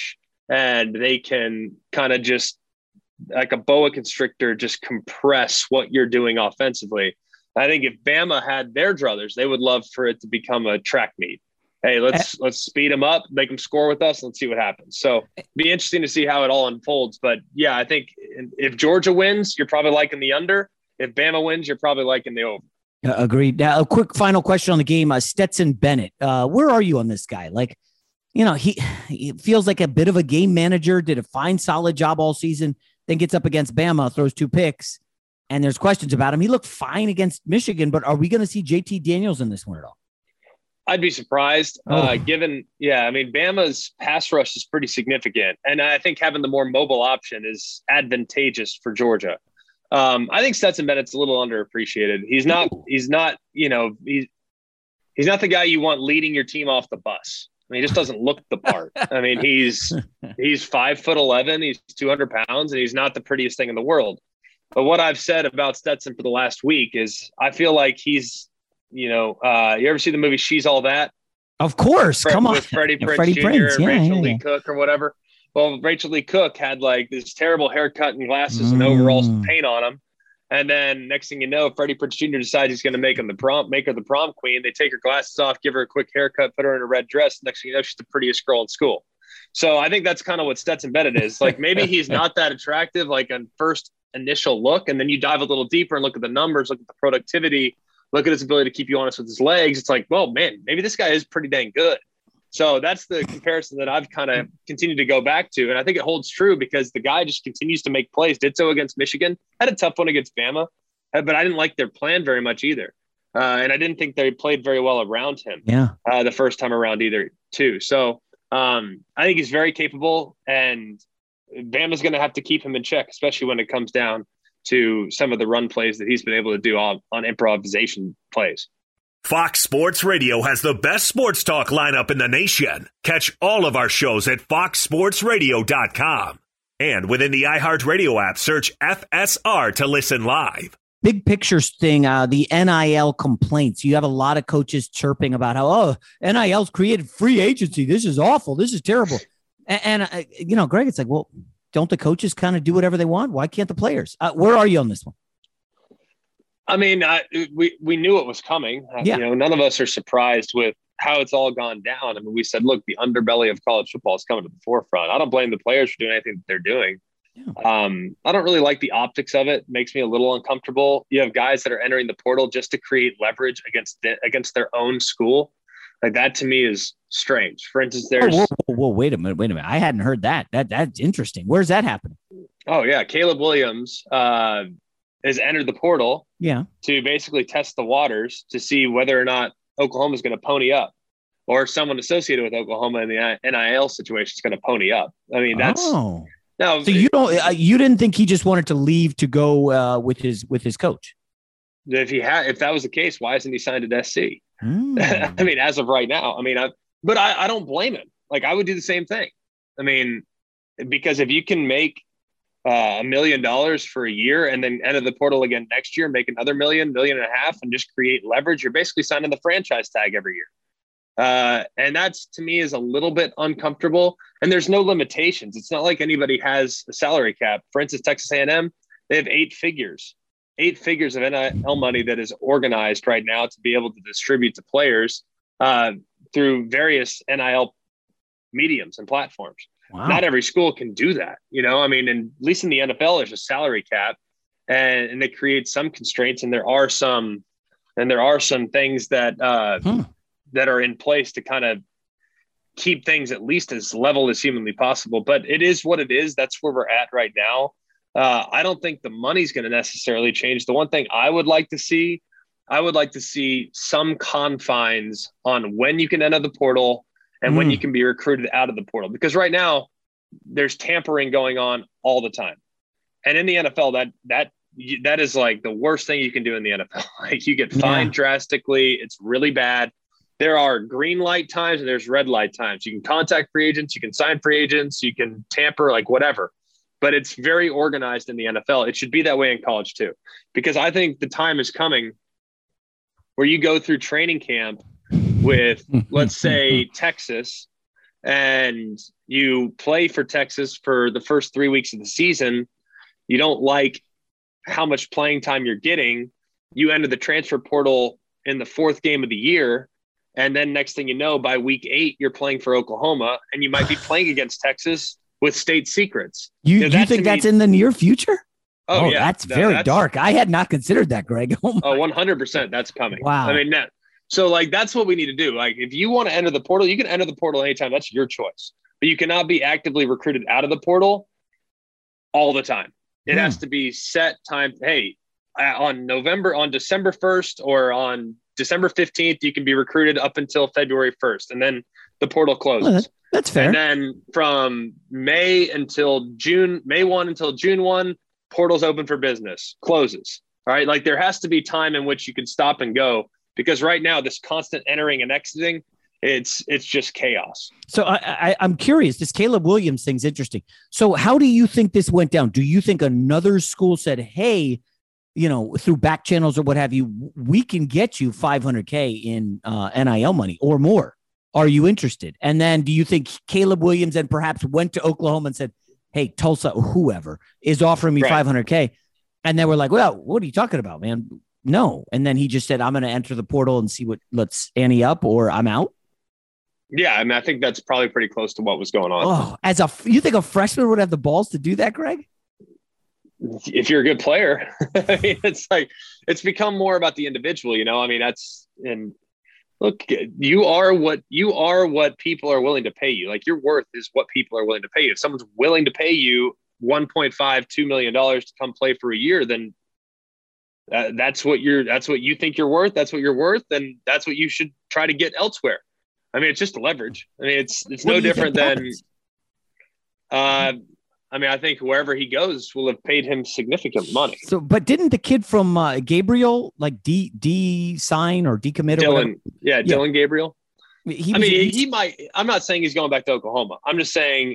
and they can kind of just like a boa constrictor, just compress what you're doing offensively. I think if Bama had their druthers, they would love for it to become a track meet. Hey, let's let's speed them up, make them score with us. Let's see what happens. So be interesting to see how it all unfolds. But yeah, I think if Georgia wins, you're probably liking the under. If Bama wins, you're probably liking the over. Uh, agreed. Now, a quick final question on the game. Uh, Stetson Bennett, uh, where are you on this guy? Like, you know, he, he feels like a bit of a game manager, did a fine, solid job all season, then gets up against Bama, throws two picks, and there's questions about him. He looked fine against Michigan, but are we going to see J T Daniels in this one at all? I'd be surprised, oh. uh, given, yeah, I mean, Bama's pass rush is pretty significant. And I think having the more mobile option is advantageous for Georgia. Um, I think Stetson Bennett's a little underappreciated. He's not, he's not, you know, he's, he's not the guy you want leading your team off the bus. I mean, he just doesn't look the part. I mean, he's, he's five foot eleven, he's two hundred pounds, and he's not the prettiest thing in the world. But what I've said about Stetson for the last week is I feel like he's, you know, uh, you ever see the movie She's All That? Of course. Fred, Come on. With Freddie Prinze Freddie Junior Prinze. and Yeah, Rachel yeah, Lee yeah. Cook or whatever. Well, Rachel Lee Cook had like this terrible haircut and glasses mm. and overalls with paint on him. And then next thing you know, Freddie Prinze Junior decides he's going to make him the prom, make her the prom queen. They take her glasses off, give her a quick haircut, put her in a red dress. Next thing you know, she's the prettiest girl in school. So I think that's kind of what Stetson Bennett is. Like maybe he's not that attractive, like on first initial look. And then you dive a little deeper and look at the numbers, look at the productivity, look at his ability to keep you honest with his legs. It's like, well, man, maybe this guy is pretty dang good. So that's the comparison that I've kind of continued to go back to. And I think it holds true because the guy just continues to make plays. Did so against Michigan, had a tough one against Bama, but I didn't like their plan very much either. Uh, and I didn't think they played very well around him yeah. uh, the first time around either too. So um, I think he's very capable, and Bama's going to have to keep him in check, especially when it comes down to some of the run plays that he's been able to do on, on improvisation plays. Fox Sports Radio has the best sports talk lineup in the nation. Catch all of our shows at fox sports radio dot com. And within the iHeartRadio app, search F S R to listen live. Big picture thing, uh, the N I L complaints. You have a lot of coaches chirping about how, oh, N I L's created free agency. This is awful. This is terrible. And, and uh, you know, Greg, it's like, well, don't the coaches kind of do whatever they want? Why can't the players? Uh, where are you on this one? I mean, I, we we knew it was coming. Yeah. You know, none of us are surprised with how it's all gone down. I mean, we said, look, the underbelly of college football is coming to the forefront. I don't blame the players for doing anything that they're doing. Yeah. Um, I don't really like the optics of it. It makes me a little uncomfortable. You have guys that are entering the portal just to create leverage against the, against their own school. Like that to me is strange. For instance, there's oh, whoa, whoa, whoa, wait a minute, wait a minute. I hadn't heard that. That that's interesting. Where's that happening? Oh yeah, Caleb Williams uh, has entered the portal. Yeah, to basically test the waters to see whether or not Oklahoma is going to pony up, or someone associated with Oklahoma in the N I L situation is going to pony up. I mean, that's oh. no. So you don't uh, you didn't think he just wanted to leave to go uh, with his with his coach? If he had, if that was the case, why isn't he signed at S C? Mm. I mean, as of right now, I mean, I, but I, I don't blame him. Like I would do the same thing. I mean, because if you can make uh, a million dollars for a year and then enter the portal again next year, make another million, million and a half, and just create leverage, you're basically signing the franchise tag every year. Uh, and that's, to me, is a little bit uncomfortable. And there's no limitations. It's not like anybody has a salary cap. For instance, Texas A and M, they have eight figures. Eight figures of N I L money that is organized right now to be able to distribute to players uh, through various N I L mediums and platforms. Wow. Not every school can do that. You know, I mean, and at least in the N F L, there's a salary cap, and, and they create some constraints, and there are some, and there are some things that uh, hmm. that are in place to kind of keep things at least as level as humanly possible. But it is what it is. That's where we're at right now. Uh, I don't think the money's going to necessarily change. The one thing I would like to see, I would like to see some confines on when you can enter the portal and mm. when you can be recruited out of the portal. Because right now there's tampering going on all the time. And in the N F L, that, that, that is like the worst thing you can do in the N F L. Like you get fined yeah. drastically. It's really bad. There are green light times and there's red light times. You can contact free agents, you can sign free agents, you can tamper, like whatever. But it's very organized in the N F L. It should be that way in college too, because I think the time is coming where you go through training camp with, let's say, Texas, and you play for Texas for the first three weeks of the season, you don't like how much playing time you're getting, you enter the transfer portal in the fourth game of the year, and then next thing you know, by week eight, you're playing for Oklahoma, and you might be playing against Texas with state secrets. You, you, know, you that think me, that's in the near future? Oh, oh yeah. That's no, very that's, dark. I had not considered that, Greg. Oh, oh, one hundred percent that's coming. Wow. I mean, that, so like, that's what we need to do. Like, if you want to enter the portal, you can enter the portal anytime. That's your choice. But you cannot be actively recruited out of the portal all the time. It Hmm. has to be set time. Hey, on November, on December first or on December fifteenth, you can be recruited up until February first. And then the portal closes. Oh, that, that's fair. And then from May until June, May first until June first, portal's open for business, closes. All right. Like, there has to be time in which you can stop and go, because right now this constant entering and exiting, it's, it's just chaos. So I, I, I'm curious, this Caleb Williams thing's interesting. So how do you think this went down? Do you think another school said, hey, you know, through back channels or what have you, we can get you five hundred K in uh, N I L money or more? Are you interested? And then do you think Caleb Williams and perhaps went to Oklahoma and said, hey, Tulsa, whoever is offering me right. five hundred K. And they were like, well, what are you talking about, man? No. And then he just said, I'm going to enter the portal and see what, let's ante up, or I'm out. Yeah. I mean, I think that's probably pretty close to what was going on. Oh, as a, you think a freshman would have the balls to do that, Greg? If you're a good player, I mean, it's like, it's become more about the individual, you know, I mean, that's, and look, you are what you are, what people are willing to pay you. Like, your worth is what people are willing to pay you. If someone's willing to pay you one point five, two million dollars to come play for a year, then uh, that's what you're, that's what you think you're worth. That's what you're worth. And that's what you should try to get elsewhere. I mean, it's just leverage. I mean, it's, it's what no different than, happens? uh, I mean, I think wherever he goes will have paid him significant money. So, but didn't the kid from uh, Gabriel like de de sign or decommit? Dylan, yeah, yeah, Dylan Gabriel. He I was, mean, he might. I'm not saying he's going back to Oklahoma. I'm just saying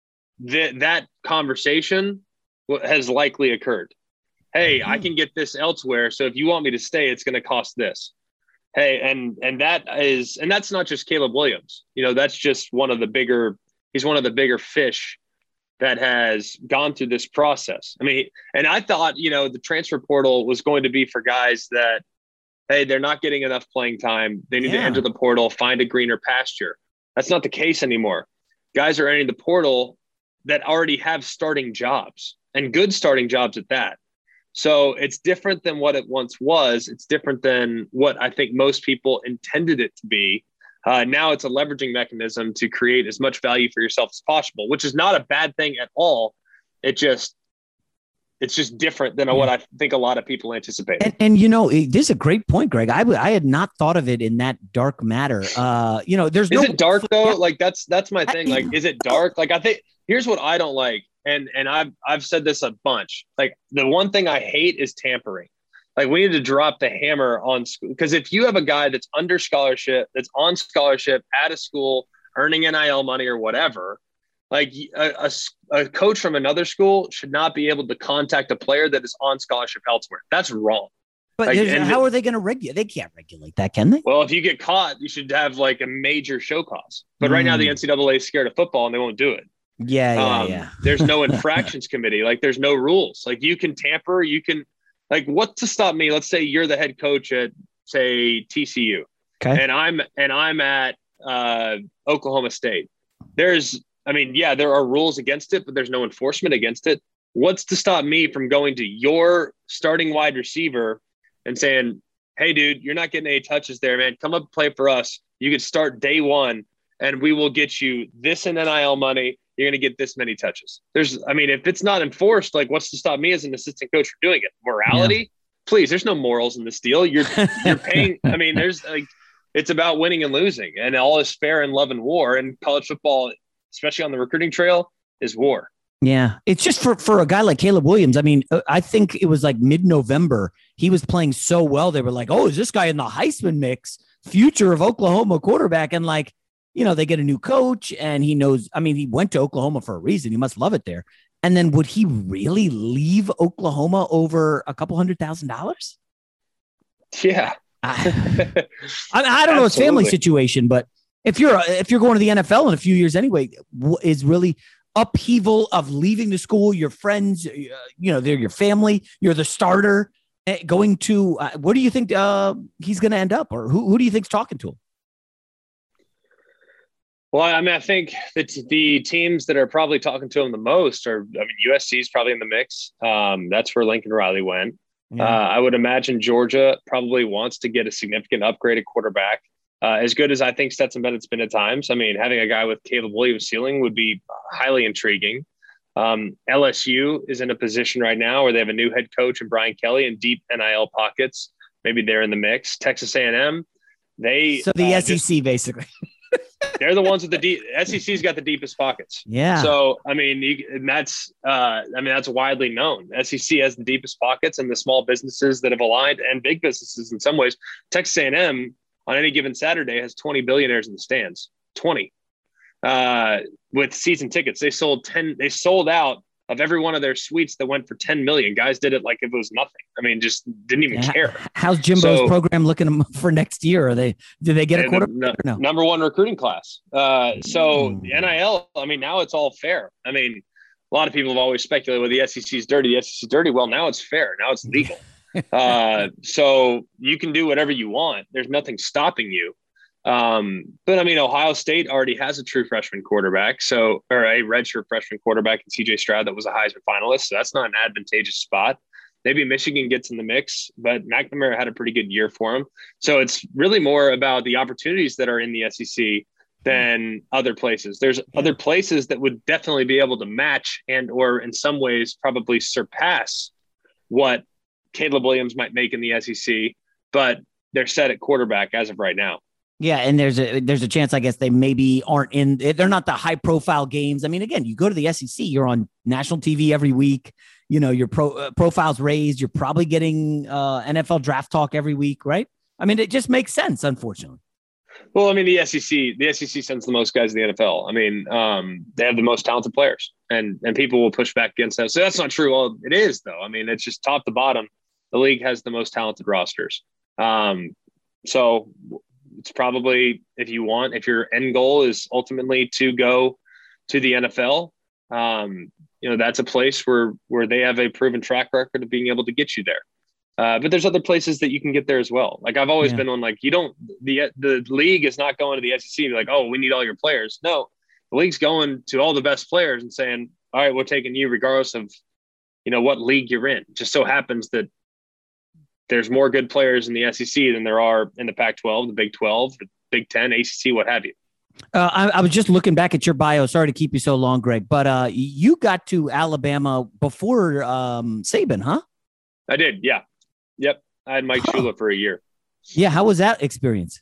that that conversation has likely occurred. Hey, I can get this elsewhere, so if you want me to stay, it's going to cost this. Hey, and and that is, and that's not just Caleb Williams. You know, that's just one of the bigger. He's one of the bigger fish that has gone through this process. I mean, and I thought, you know, the transfer portal was going to be for guys that, hey, they're not getting enough playing time. They need yeah. to enter the portal, find a greener pasture. That's not the case anymore. Guys are entering the portal that already have starting jobs, and good starting jobs at that. So it's different than what it once was. It's different than what I think most people intended it to be. Uh, now it's a leveraging mechanism to create as much value for yourself as possible, which is not a bad thing at all. It just, it's just different than yeah. what I think a lot of people anticipate. And, and, you know, this is a great point, Greg. I, w- I had not thought of it in that dark matter. Uh, you know, there's is no, it dark though? Yeah. Like that's, that's my thing. Like, is it dark? Like, I think here's what I don't like. And, and I've, I've said this a bunch. Like, the one thing I hate is tampering. Like, we need to drop the hammer on school, because if you have a guy that's under scholarship, that's on scholarship at a school, earning N I L money or whatever, like a, a, a coach from another school should not be able to contact a player that is on scholarship elsewhere. That's wrong. But like, how are they going to regulate? They can't regulate that, can they? Well, if you get caught, you should have like a major show cause. But mm. right now the N C double A is scared of football and they won't do it. Yeah, yeah, um, yeah. There's no infractions committee. Like, there's no rules. Like, you can tamper, you can. Like, what's to stop me? Let's say you're the head coach at, say, T C U, okay, and I'm and I'm at uh, Oklahoma State. There's, I mean, yeah, there are rules against it, but there's no enforcement against it. What's to stop me from going to your starting wide receiver and saying, "Hey, dude, you're not getting any touches there, man. Come up and play for us. You could start day one, and we will get you this in N I L money. You're going to get this many touches." There's, I mean, if it's not enforced, like, what's to stop me as an assistant coach from doing it? Morality? Yeah. Please, there's no morals in this deal. You're, you're paying. I mean, there's like, it's about winning and losing, and all is fair in love and war. And college football, especially on the recruiting trail, is war. Yeah. It's just for, for a guy like Caleb Williams. I mean, I think it was like mid-November. He was playing so well. They were like, oh, is this guy in the Heisman mix? Future of Oklahoma quarterback. And like, you know, they get a new coach and he knows, I mean, he went to Oklahoma for a reason. He must love it there. And then would he really leave Oklahoma over a couple hundred thousand dollars? Yeah. I, I, I don't know his family situation, but If you're if you're going to the N F L in a few years anyway, is really upheaval of leaving the school, your friends, you know, they're your family, you're the starter, going to uh, where do you think uh, he's going to end up, or who who do you think's talking to him? Well, I mean, I think that the teams that are probably talking to him the most are, I mean, U S C is probably in the mix. Um, that's where Lincoln Riley went. Yeah. Uh, I would imagine Georgia probably wants to get a significant upgrade at quarterback. Uh, as good as I think Stetson Bennett's been at times, I mean, having a guy with Caleb Williams' ceiling would be highly intriguing. Um, L S U is in a position right now where they have a new head coach and Brian Kelly in deep N I L pockets. Maybe they're in the mix. Texas A and M, they so the uh, S E C just, basically. They're the ones with the deep. S E C's got the deepest pockets. Yeah. So I mean, you, and that's uh, I mean that's widely known. S E C has the deepest pockets, and the small businesses that have aligned, and big businesses in some ways. Texas A and M on any given Saturday has twenty billionaires in the stands. twenty uh, with season tickets. They sold ten. They sold out of every one of their suites that went for ten million. Guys did it like if it was nothing. I mean, just didn't even care. How's Jimbo's so, program looking for next year? Are they, do they get a quarter? No, no? Number one recruiting class. Uh, so mm. the N I L, I mean, now it's all fair. I mean, a lot of people have always speculated, well, the S E C is dirty. The S E C is dirty. Well, now it's fair. Now it's legal. uh, so you can do whatever you want. There's nothing stopping you. Um, but I mean, Ohio State already has a true freshman quarterback, so or a redshirt freshman quarterback in C J Stroud that was a Heisman finalist. So that's not an advantageous spot. Maybe Michigan gets in the mix, but McNamara had a pretty good year for him. So it's really more about the opportunities that are in the S E C than other places. There's other places that would definitely be able to match and or in some ways probably surpass what Caleb Williams might make in the S E C, but they're set at quarterback as of right now. Yeah, and there's a there's a chance, I guess, they maybe aren't in. They're not the high profile games. I mean, again, you go to the S E C, you're on national T V every week. You know, your pro, uh, profile's raised. You're probably getting uh, N F L draft talk every week, right? I mean, it just makes sense, unfortunately. Well, I mean, the S E C, the S E C sends the most guys to the N F L. I mean, um, they have the most talented players, and and people will push back against that. So that's not true. Well, it is though. I mean, it's just top to bottom. The league has the most talented rosters. Um, so. It's probably, if you want, if your end goal is ultimately to go to the N F L, um, you know, that's a place where where they have a proven track record of being able to get you there. Uh, but there's other places that you can get there as well. Like I've always yeah. been on, like, you don't, the the league is not going to the S E C and be like, oh, we need all your players. No, the league's going to all the best players and saying, all right, we're taking you regardless of, you know, what league you're in. It just so happens that there's more good players in the S E C than there are in the Pac twelve, the Big twelve, the Big ten, A C C, what have you. Uh, I, I was just looking back at your bio. Sorry to keep you so long, Greg, but uh, you got to Alabama before um, Saban, huh? I did, yeah. Yep. I had Mike huh. Shula for a year. Yeah, how was that experience?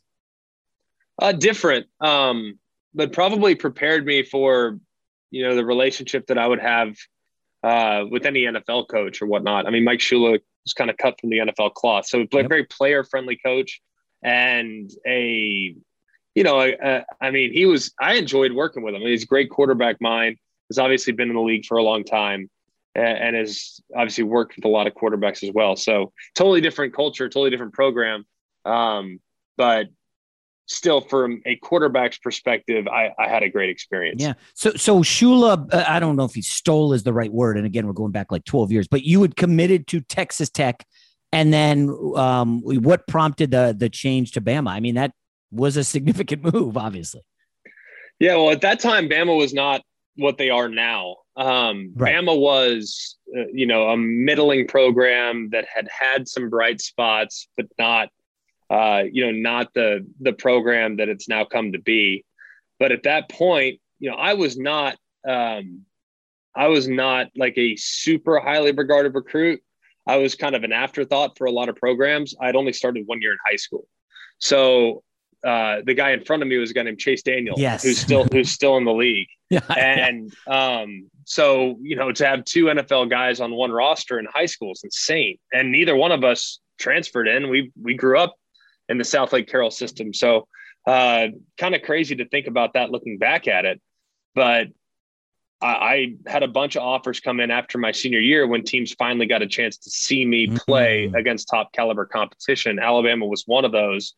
Uh, different, um, but probably prepared me for, you know, the relationship that I would have uh, with any N F L coach or whatnot. I mean, Mike Shula was kind of cut from the N F L cloth. So a yep. very player friendly coach and a, you know, a, I mean, he was, I enjoyed working with him. He's a great quarterback mind, has obviously been in the league for a long time and, and has obviously worked with a lot of quarterbacks as well. So totally different culture, totally different program. Um, but still from a quarterback's perspective, I, I had a great experience. Yeah. So, so Shula, uh, I don't know if he stole is the right word. And again, we're going back like twelve years, but you had committed to Texas Tech. And then um, what prompted the, the change to Bama? I mean, that was a significant move, obviously. Yeah. Well, at that time, Bama was not what they are now. Um, right. Bama was, uh, you know, a middling program that had had some bright spots, but not, Uh, you know, not the the program that it's now come to be. But at that point, you know, I was not, um, I was not like a super highly regarded recruit. I was kind of an afterthought for a lot of programs. I'd only started one year in high school. So uh, the guy in front of me was a guy named Chase Daniel, yes. who's still who's still in the league. Yeah, and yeah. Um, so, you know, to have two N F L guys on one roster in high school is insane. And neither one of us transferred in. We we grew up in the South Lake Carroll system. So uh, kind of crazy to think about that looking back at it. But I, I had a bunch of offers come in after my senior year when teams finally got a chance to see me play mm-hmm. against top caliber competition. Alabama was one of those.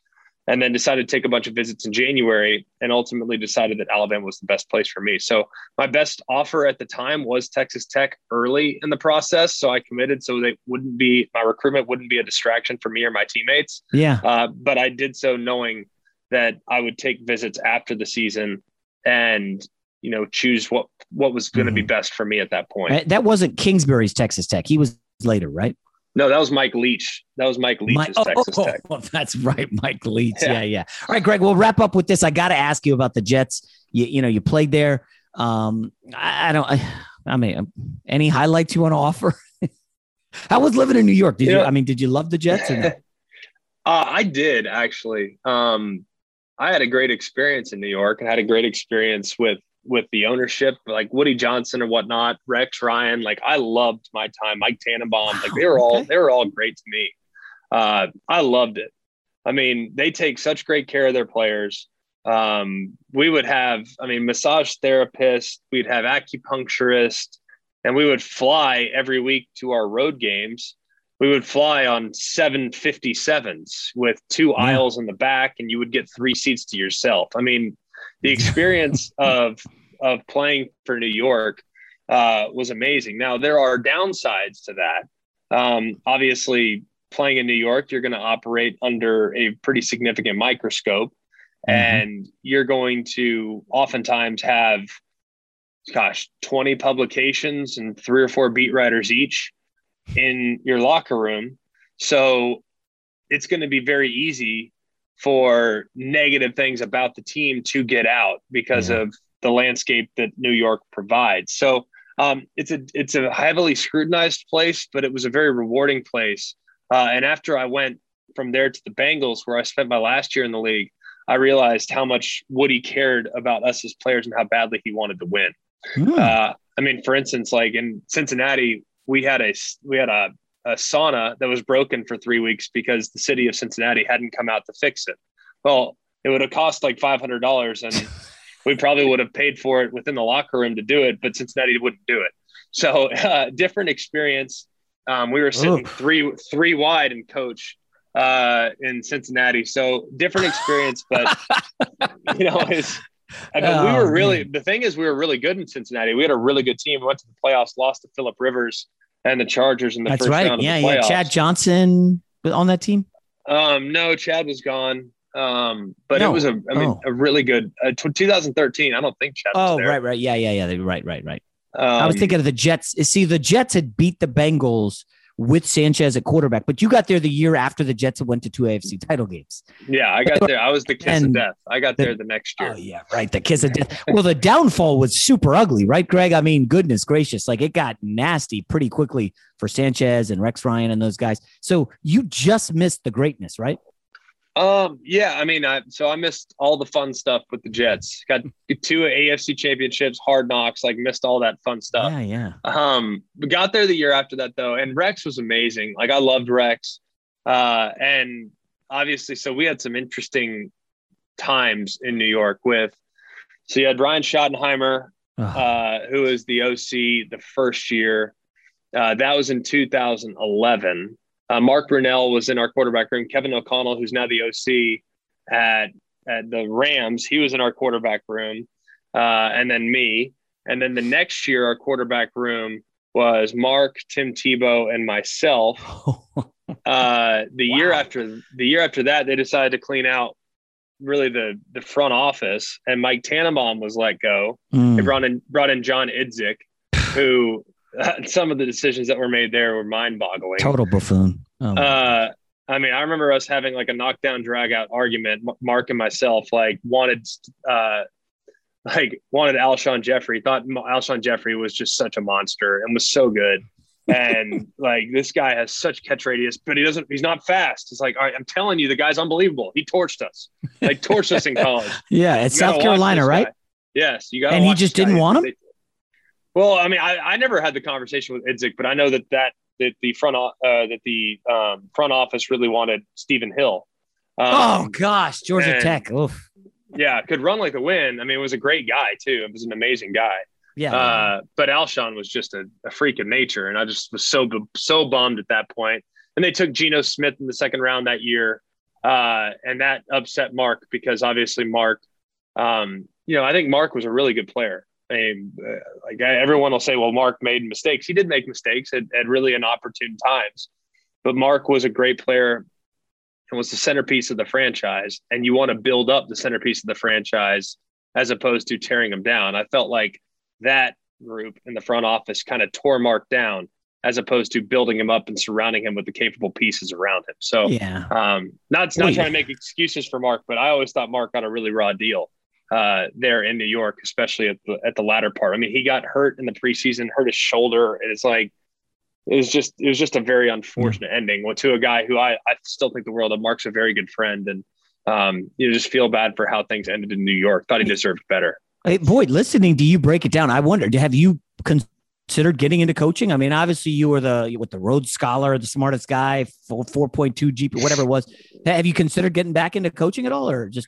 and then decided to take a bunch of visits in January and ultimately decided that Alabama was the best place for me. So my best offer at the time was Texas Tech early in the process. So I committed so they wouldn't be, my recruitment wouldn't be a distraction for me or my teammates. Yeah. Uh, but I did so knowing that I would take visits after the season and, you know, choose what, what was going to mm-hmm. be best for me at that point. That wasn't Kingsbury's Texas Tech. He was later, right? No, that was Mike Leach. That was Mike Leach's Mike, oh, Texas oh, Tech. Oh, that's right, Mike Leach. Yeah. yeah, yeah. All right, Greg, we'll wrap up with this. I got to ask you about the Jets. You, you know, you played there. Um, I, I don't. I, I mean, any highlights you want to offer? How was living in New York? Did you? you know, I mean, did you love the Jets or not? uh, I did actually. Um, I had a great experience in New York and had a great experience with. with the ownership, like Woody Johnson and whatnot, Rex Ryan. Like I loved my time, Mike Tannenbaum, like they were all, okay. they were all great to me. Uh, I loved it. I mean, they take such great care of their players. Um, we would have, I mean, massage therapist, we'd have acupuncturist, and we would fly every week to our road games. We would fly on seven fifty-sevens with two yeah. aisles in the back, and you would get three seats to yourself. I mean, the experience of of playing for New York uh, was amazing. Now, there are downsides to that. Um, obviously, playing in New York, you're going to operate under a pretty significant microscope, mm-hmm. and you're going to oftentimes have, gosh, twenty publications and three or four beat writers each in your locker room. So it's going to be very easy for negative things about the team to get out because yeah. of the landscape that New York provides. So um, it's a it's a heavily scrutinized place, but it was a very rewarding place. Uh, and after I went from there to the Bengals, where I spent my last year in the league, I realized how much Woody cared about us as players and how badly he wanted to win. Mm. Uh, I mean, for instance, like in Cincinnati, we had a we had a a sauna that was broken for three weeks because the city of Cincinnati hadn't come out to fix it. Well, it would have cost like five hundred dollars and we probably would have paid for it within the locker room to do it, but Cincinnati wouldn't do it. So uh, different experience. Um, we were sitting Ooh. three, three wide in coach uh, in Cincinnati. So different experience, but you know, it's, I mean, oh, we were really, man. The thing is we were really good in Cincinnati. We had a really good team. We went to the playoffs, lost to Phillip Rivers and the Chargers in the That's first right. round of yeah, the playoffs. Yeah, Chad Johnson on that team? Um, no, Chad was gone. Um, but no. it was a, I mean, oh. a really good uh, twenty thirteen. I don't think Chad Oh, was there. right, right. Yeah, yeah, yeah. Right, right, right. Um, I was thinking of the Jets. See, the Jets had beat the Bengals with Sanchez at quarterback, but you got there the year after the Jets had went to two A F C title games. Yeah, I got there. I was the kiss and of death. I got the, there the next year. Oh, yeah, right. The kiss of death. Well, the downfall was super ugly, right, Greg? I mean, goodness gracious. Like, it got nasty pretty quickly for Sanchez and Rex Ryan and those guys. So you just missed the greatness, right? Um, yeah, I mean, I, so I missed all the fun stuff with the Jets. Got two A F C championships, hard knocks, like missed all that fun stuff. Yeah, yeah. Um, but got there the year after that though. And Rex was amazing. Like I loved Rex. Uh, and obviously, so we had some interesting times in New York with, so you had Ryan Schottenheimer, oh. uh, who was the O C the first year. Uh, that was in two thousand eleven. Uh, Mark Brunell was in our quarterback room. Kevin O'Connell, who's now the O C at, at the Rams, he was in our quarterback room. Uh, and then me. And then the next year, our quarterback room was Mark, Tim Tebow, and myself. Uh, the wow. year after the year after that, they decided to clean out really the the front office, and Mike Tannenbaum was let go. Mm. They brought in brought in John Idzik, who. Uh, some of the decisions that were made there were mind-boggling. Total buffoon. Oh. Uh, I mean, I remember us having like a knockdown, drag-out argument. M- Mark and myself like wanted, uh, like wanted Alshon Jeffrey. Thought Alshon Jeffrey was just such a monster and was so good. And like this guy has such catch radius, but he doesn't. He's not fast. It's like, all right, I'm telling you, the guy's unbelievable. He torched us, like torched us in college. Yeah, it's South Carolina, right? Guy. Yes, you got. And he just didn't want him. They, Well, I mean, I, I never had the conversation with Idzik, but I know that that, that the front uh, that the um, front office really wanted Stephen Hill. Um, oh gosh, Georgia and, Tech. Oof. Yeah, could run like the wind. I mean, it was a great guy too. It was an amazing guy. Yeah. Uh, but Alshon was just a, a freak of nature, and I just was so so bummed at that point. And they took Geno Smith in the second round that year. Uh, and that upset Mark because obviously Mark, um, you know, I think Mark was a really good player. I mean, uh, like everyone will say, well, Mark made mistakes. He did make mistakes at, at really inopportune times, but Mark was a great player and was the centerpiece of the franchise. And you want to build up the centerpiece of the franchise as opposed to tearing him down. I felt like that group in the front office kind of tore Mark down as opposed to building him up and surrounding him with the capable pieces around him. So, yeah. um, not, not trying to make excuses for Mark, but I always thought Mark got a really raw deal uh, there in New York, especially at the, at the latter part. I mean, he got hurt in the preseason, hurt his shoulder. And it's like, it was just, it was just a very unfortunate mm-hmm. ending to a guy who I, I still think the world of. Mark's a very good friend. And, um, you know, just feel bad for how things ended in New York. Thought he deserved better. Hey, Boyd, listening to you break it down, I wondered, have you con- considered getting into coaching? I mean, obviously you were the with the Rhodes Scholar, the smartest guy, four point two G P, whatever it was. Have you considered getting back into coaching at all, or just?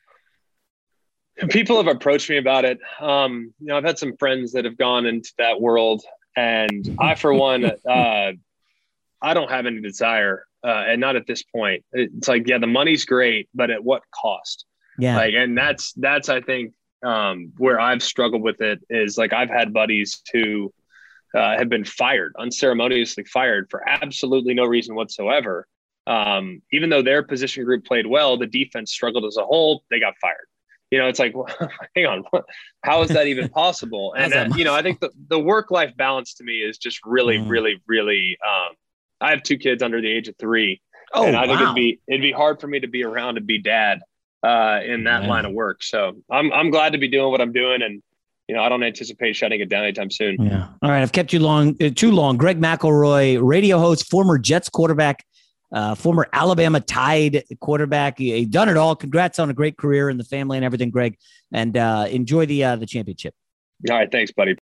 People have approached me about it. Um, you know, I've had some friends that have gone into that world, and I, for one, uh, I don't have any desire, uh, and not at this point. It's like, yeah, the money's great, but at what cost? Yeah, like, and that's that's I think um, where I've struggled with it is like I've had buddies who. Uh, have been fired, unceremoniously fired for absolutely no reason whatsoever. Um, even though their position group played well, the defense struggled as a whole, they got fired. You know, it's like, well, hang on, what, how is that even possible? And, uh, you know, I think the, the work-life balance to me is just really, mm. really, really, um, I have two kids under the age of three. Oh, and I think wow. it'd be, it'd be hard for me to be around and be dad uh, in that yeah. line of work. So I'm, I'm glad to be doing what I'm doing. And, you know, I don't anticipate shutting it down anytime soon. Yeah. All right. I've kept you long, uh, too long. Greg McElroy, radio host, former Jets quarterback, uh, former Alabama Tide quarterback. He, he done it all. Congrats on a great career in the family and everything, Greg. And uh, enjoy the uh, the championship. All right. Thanks, buddy.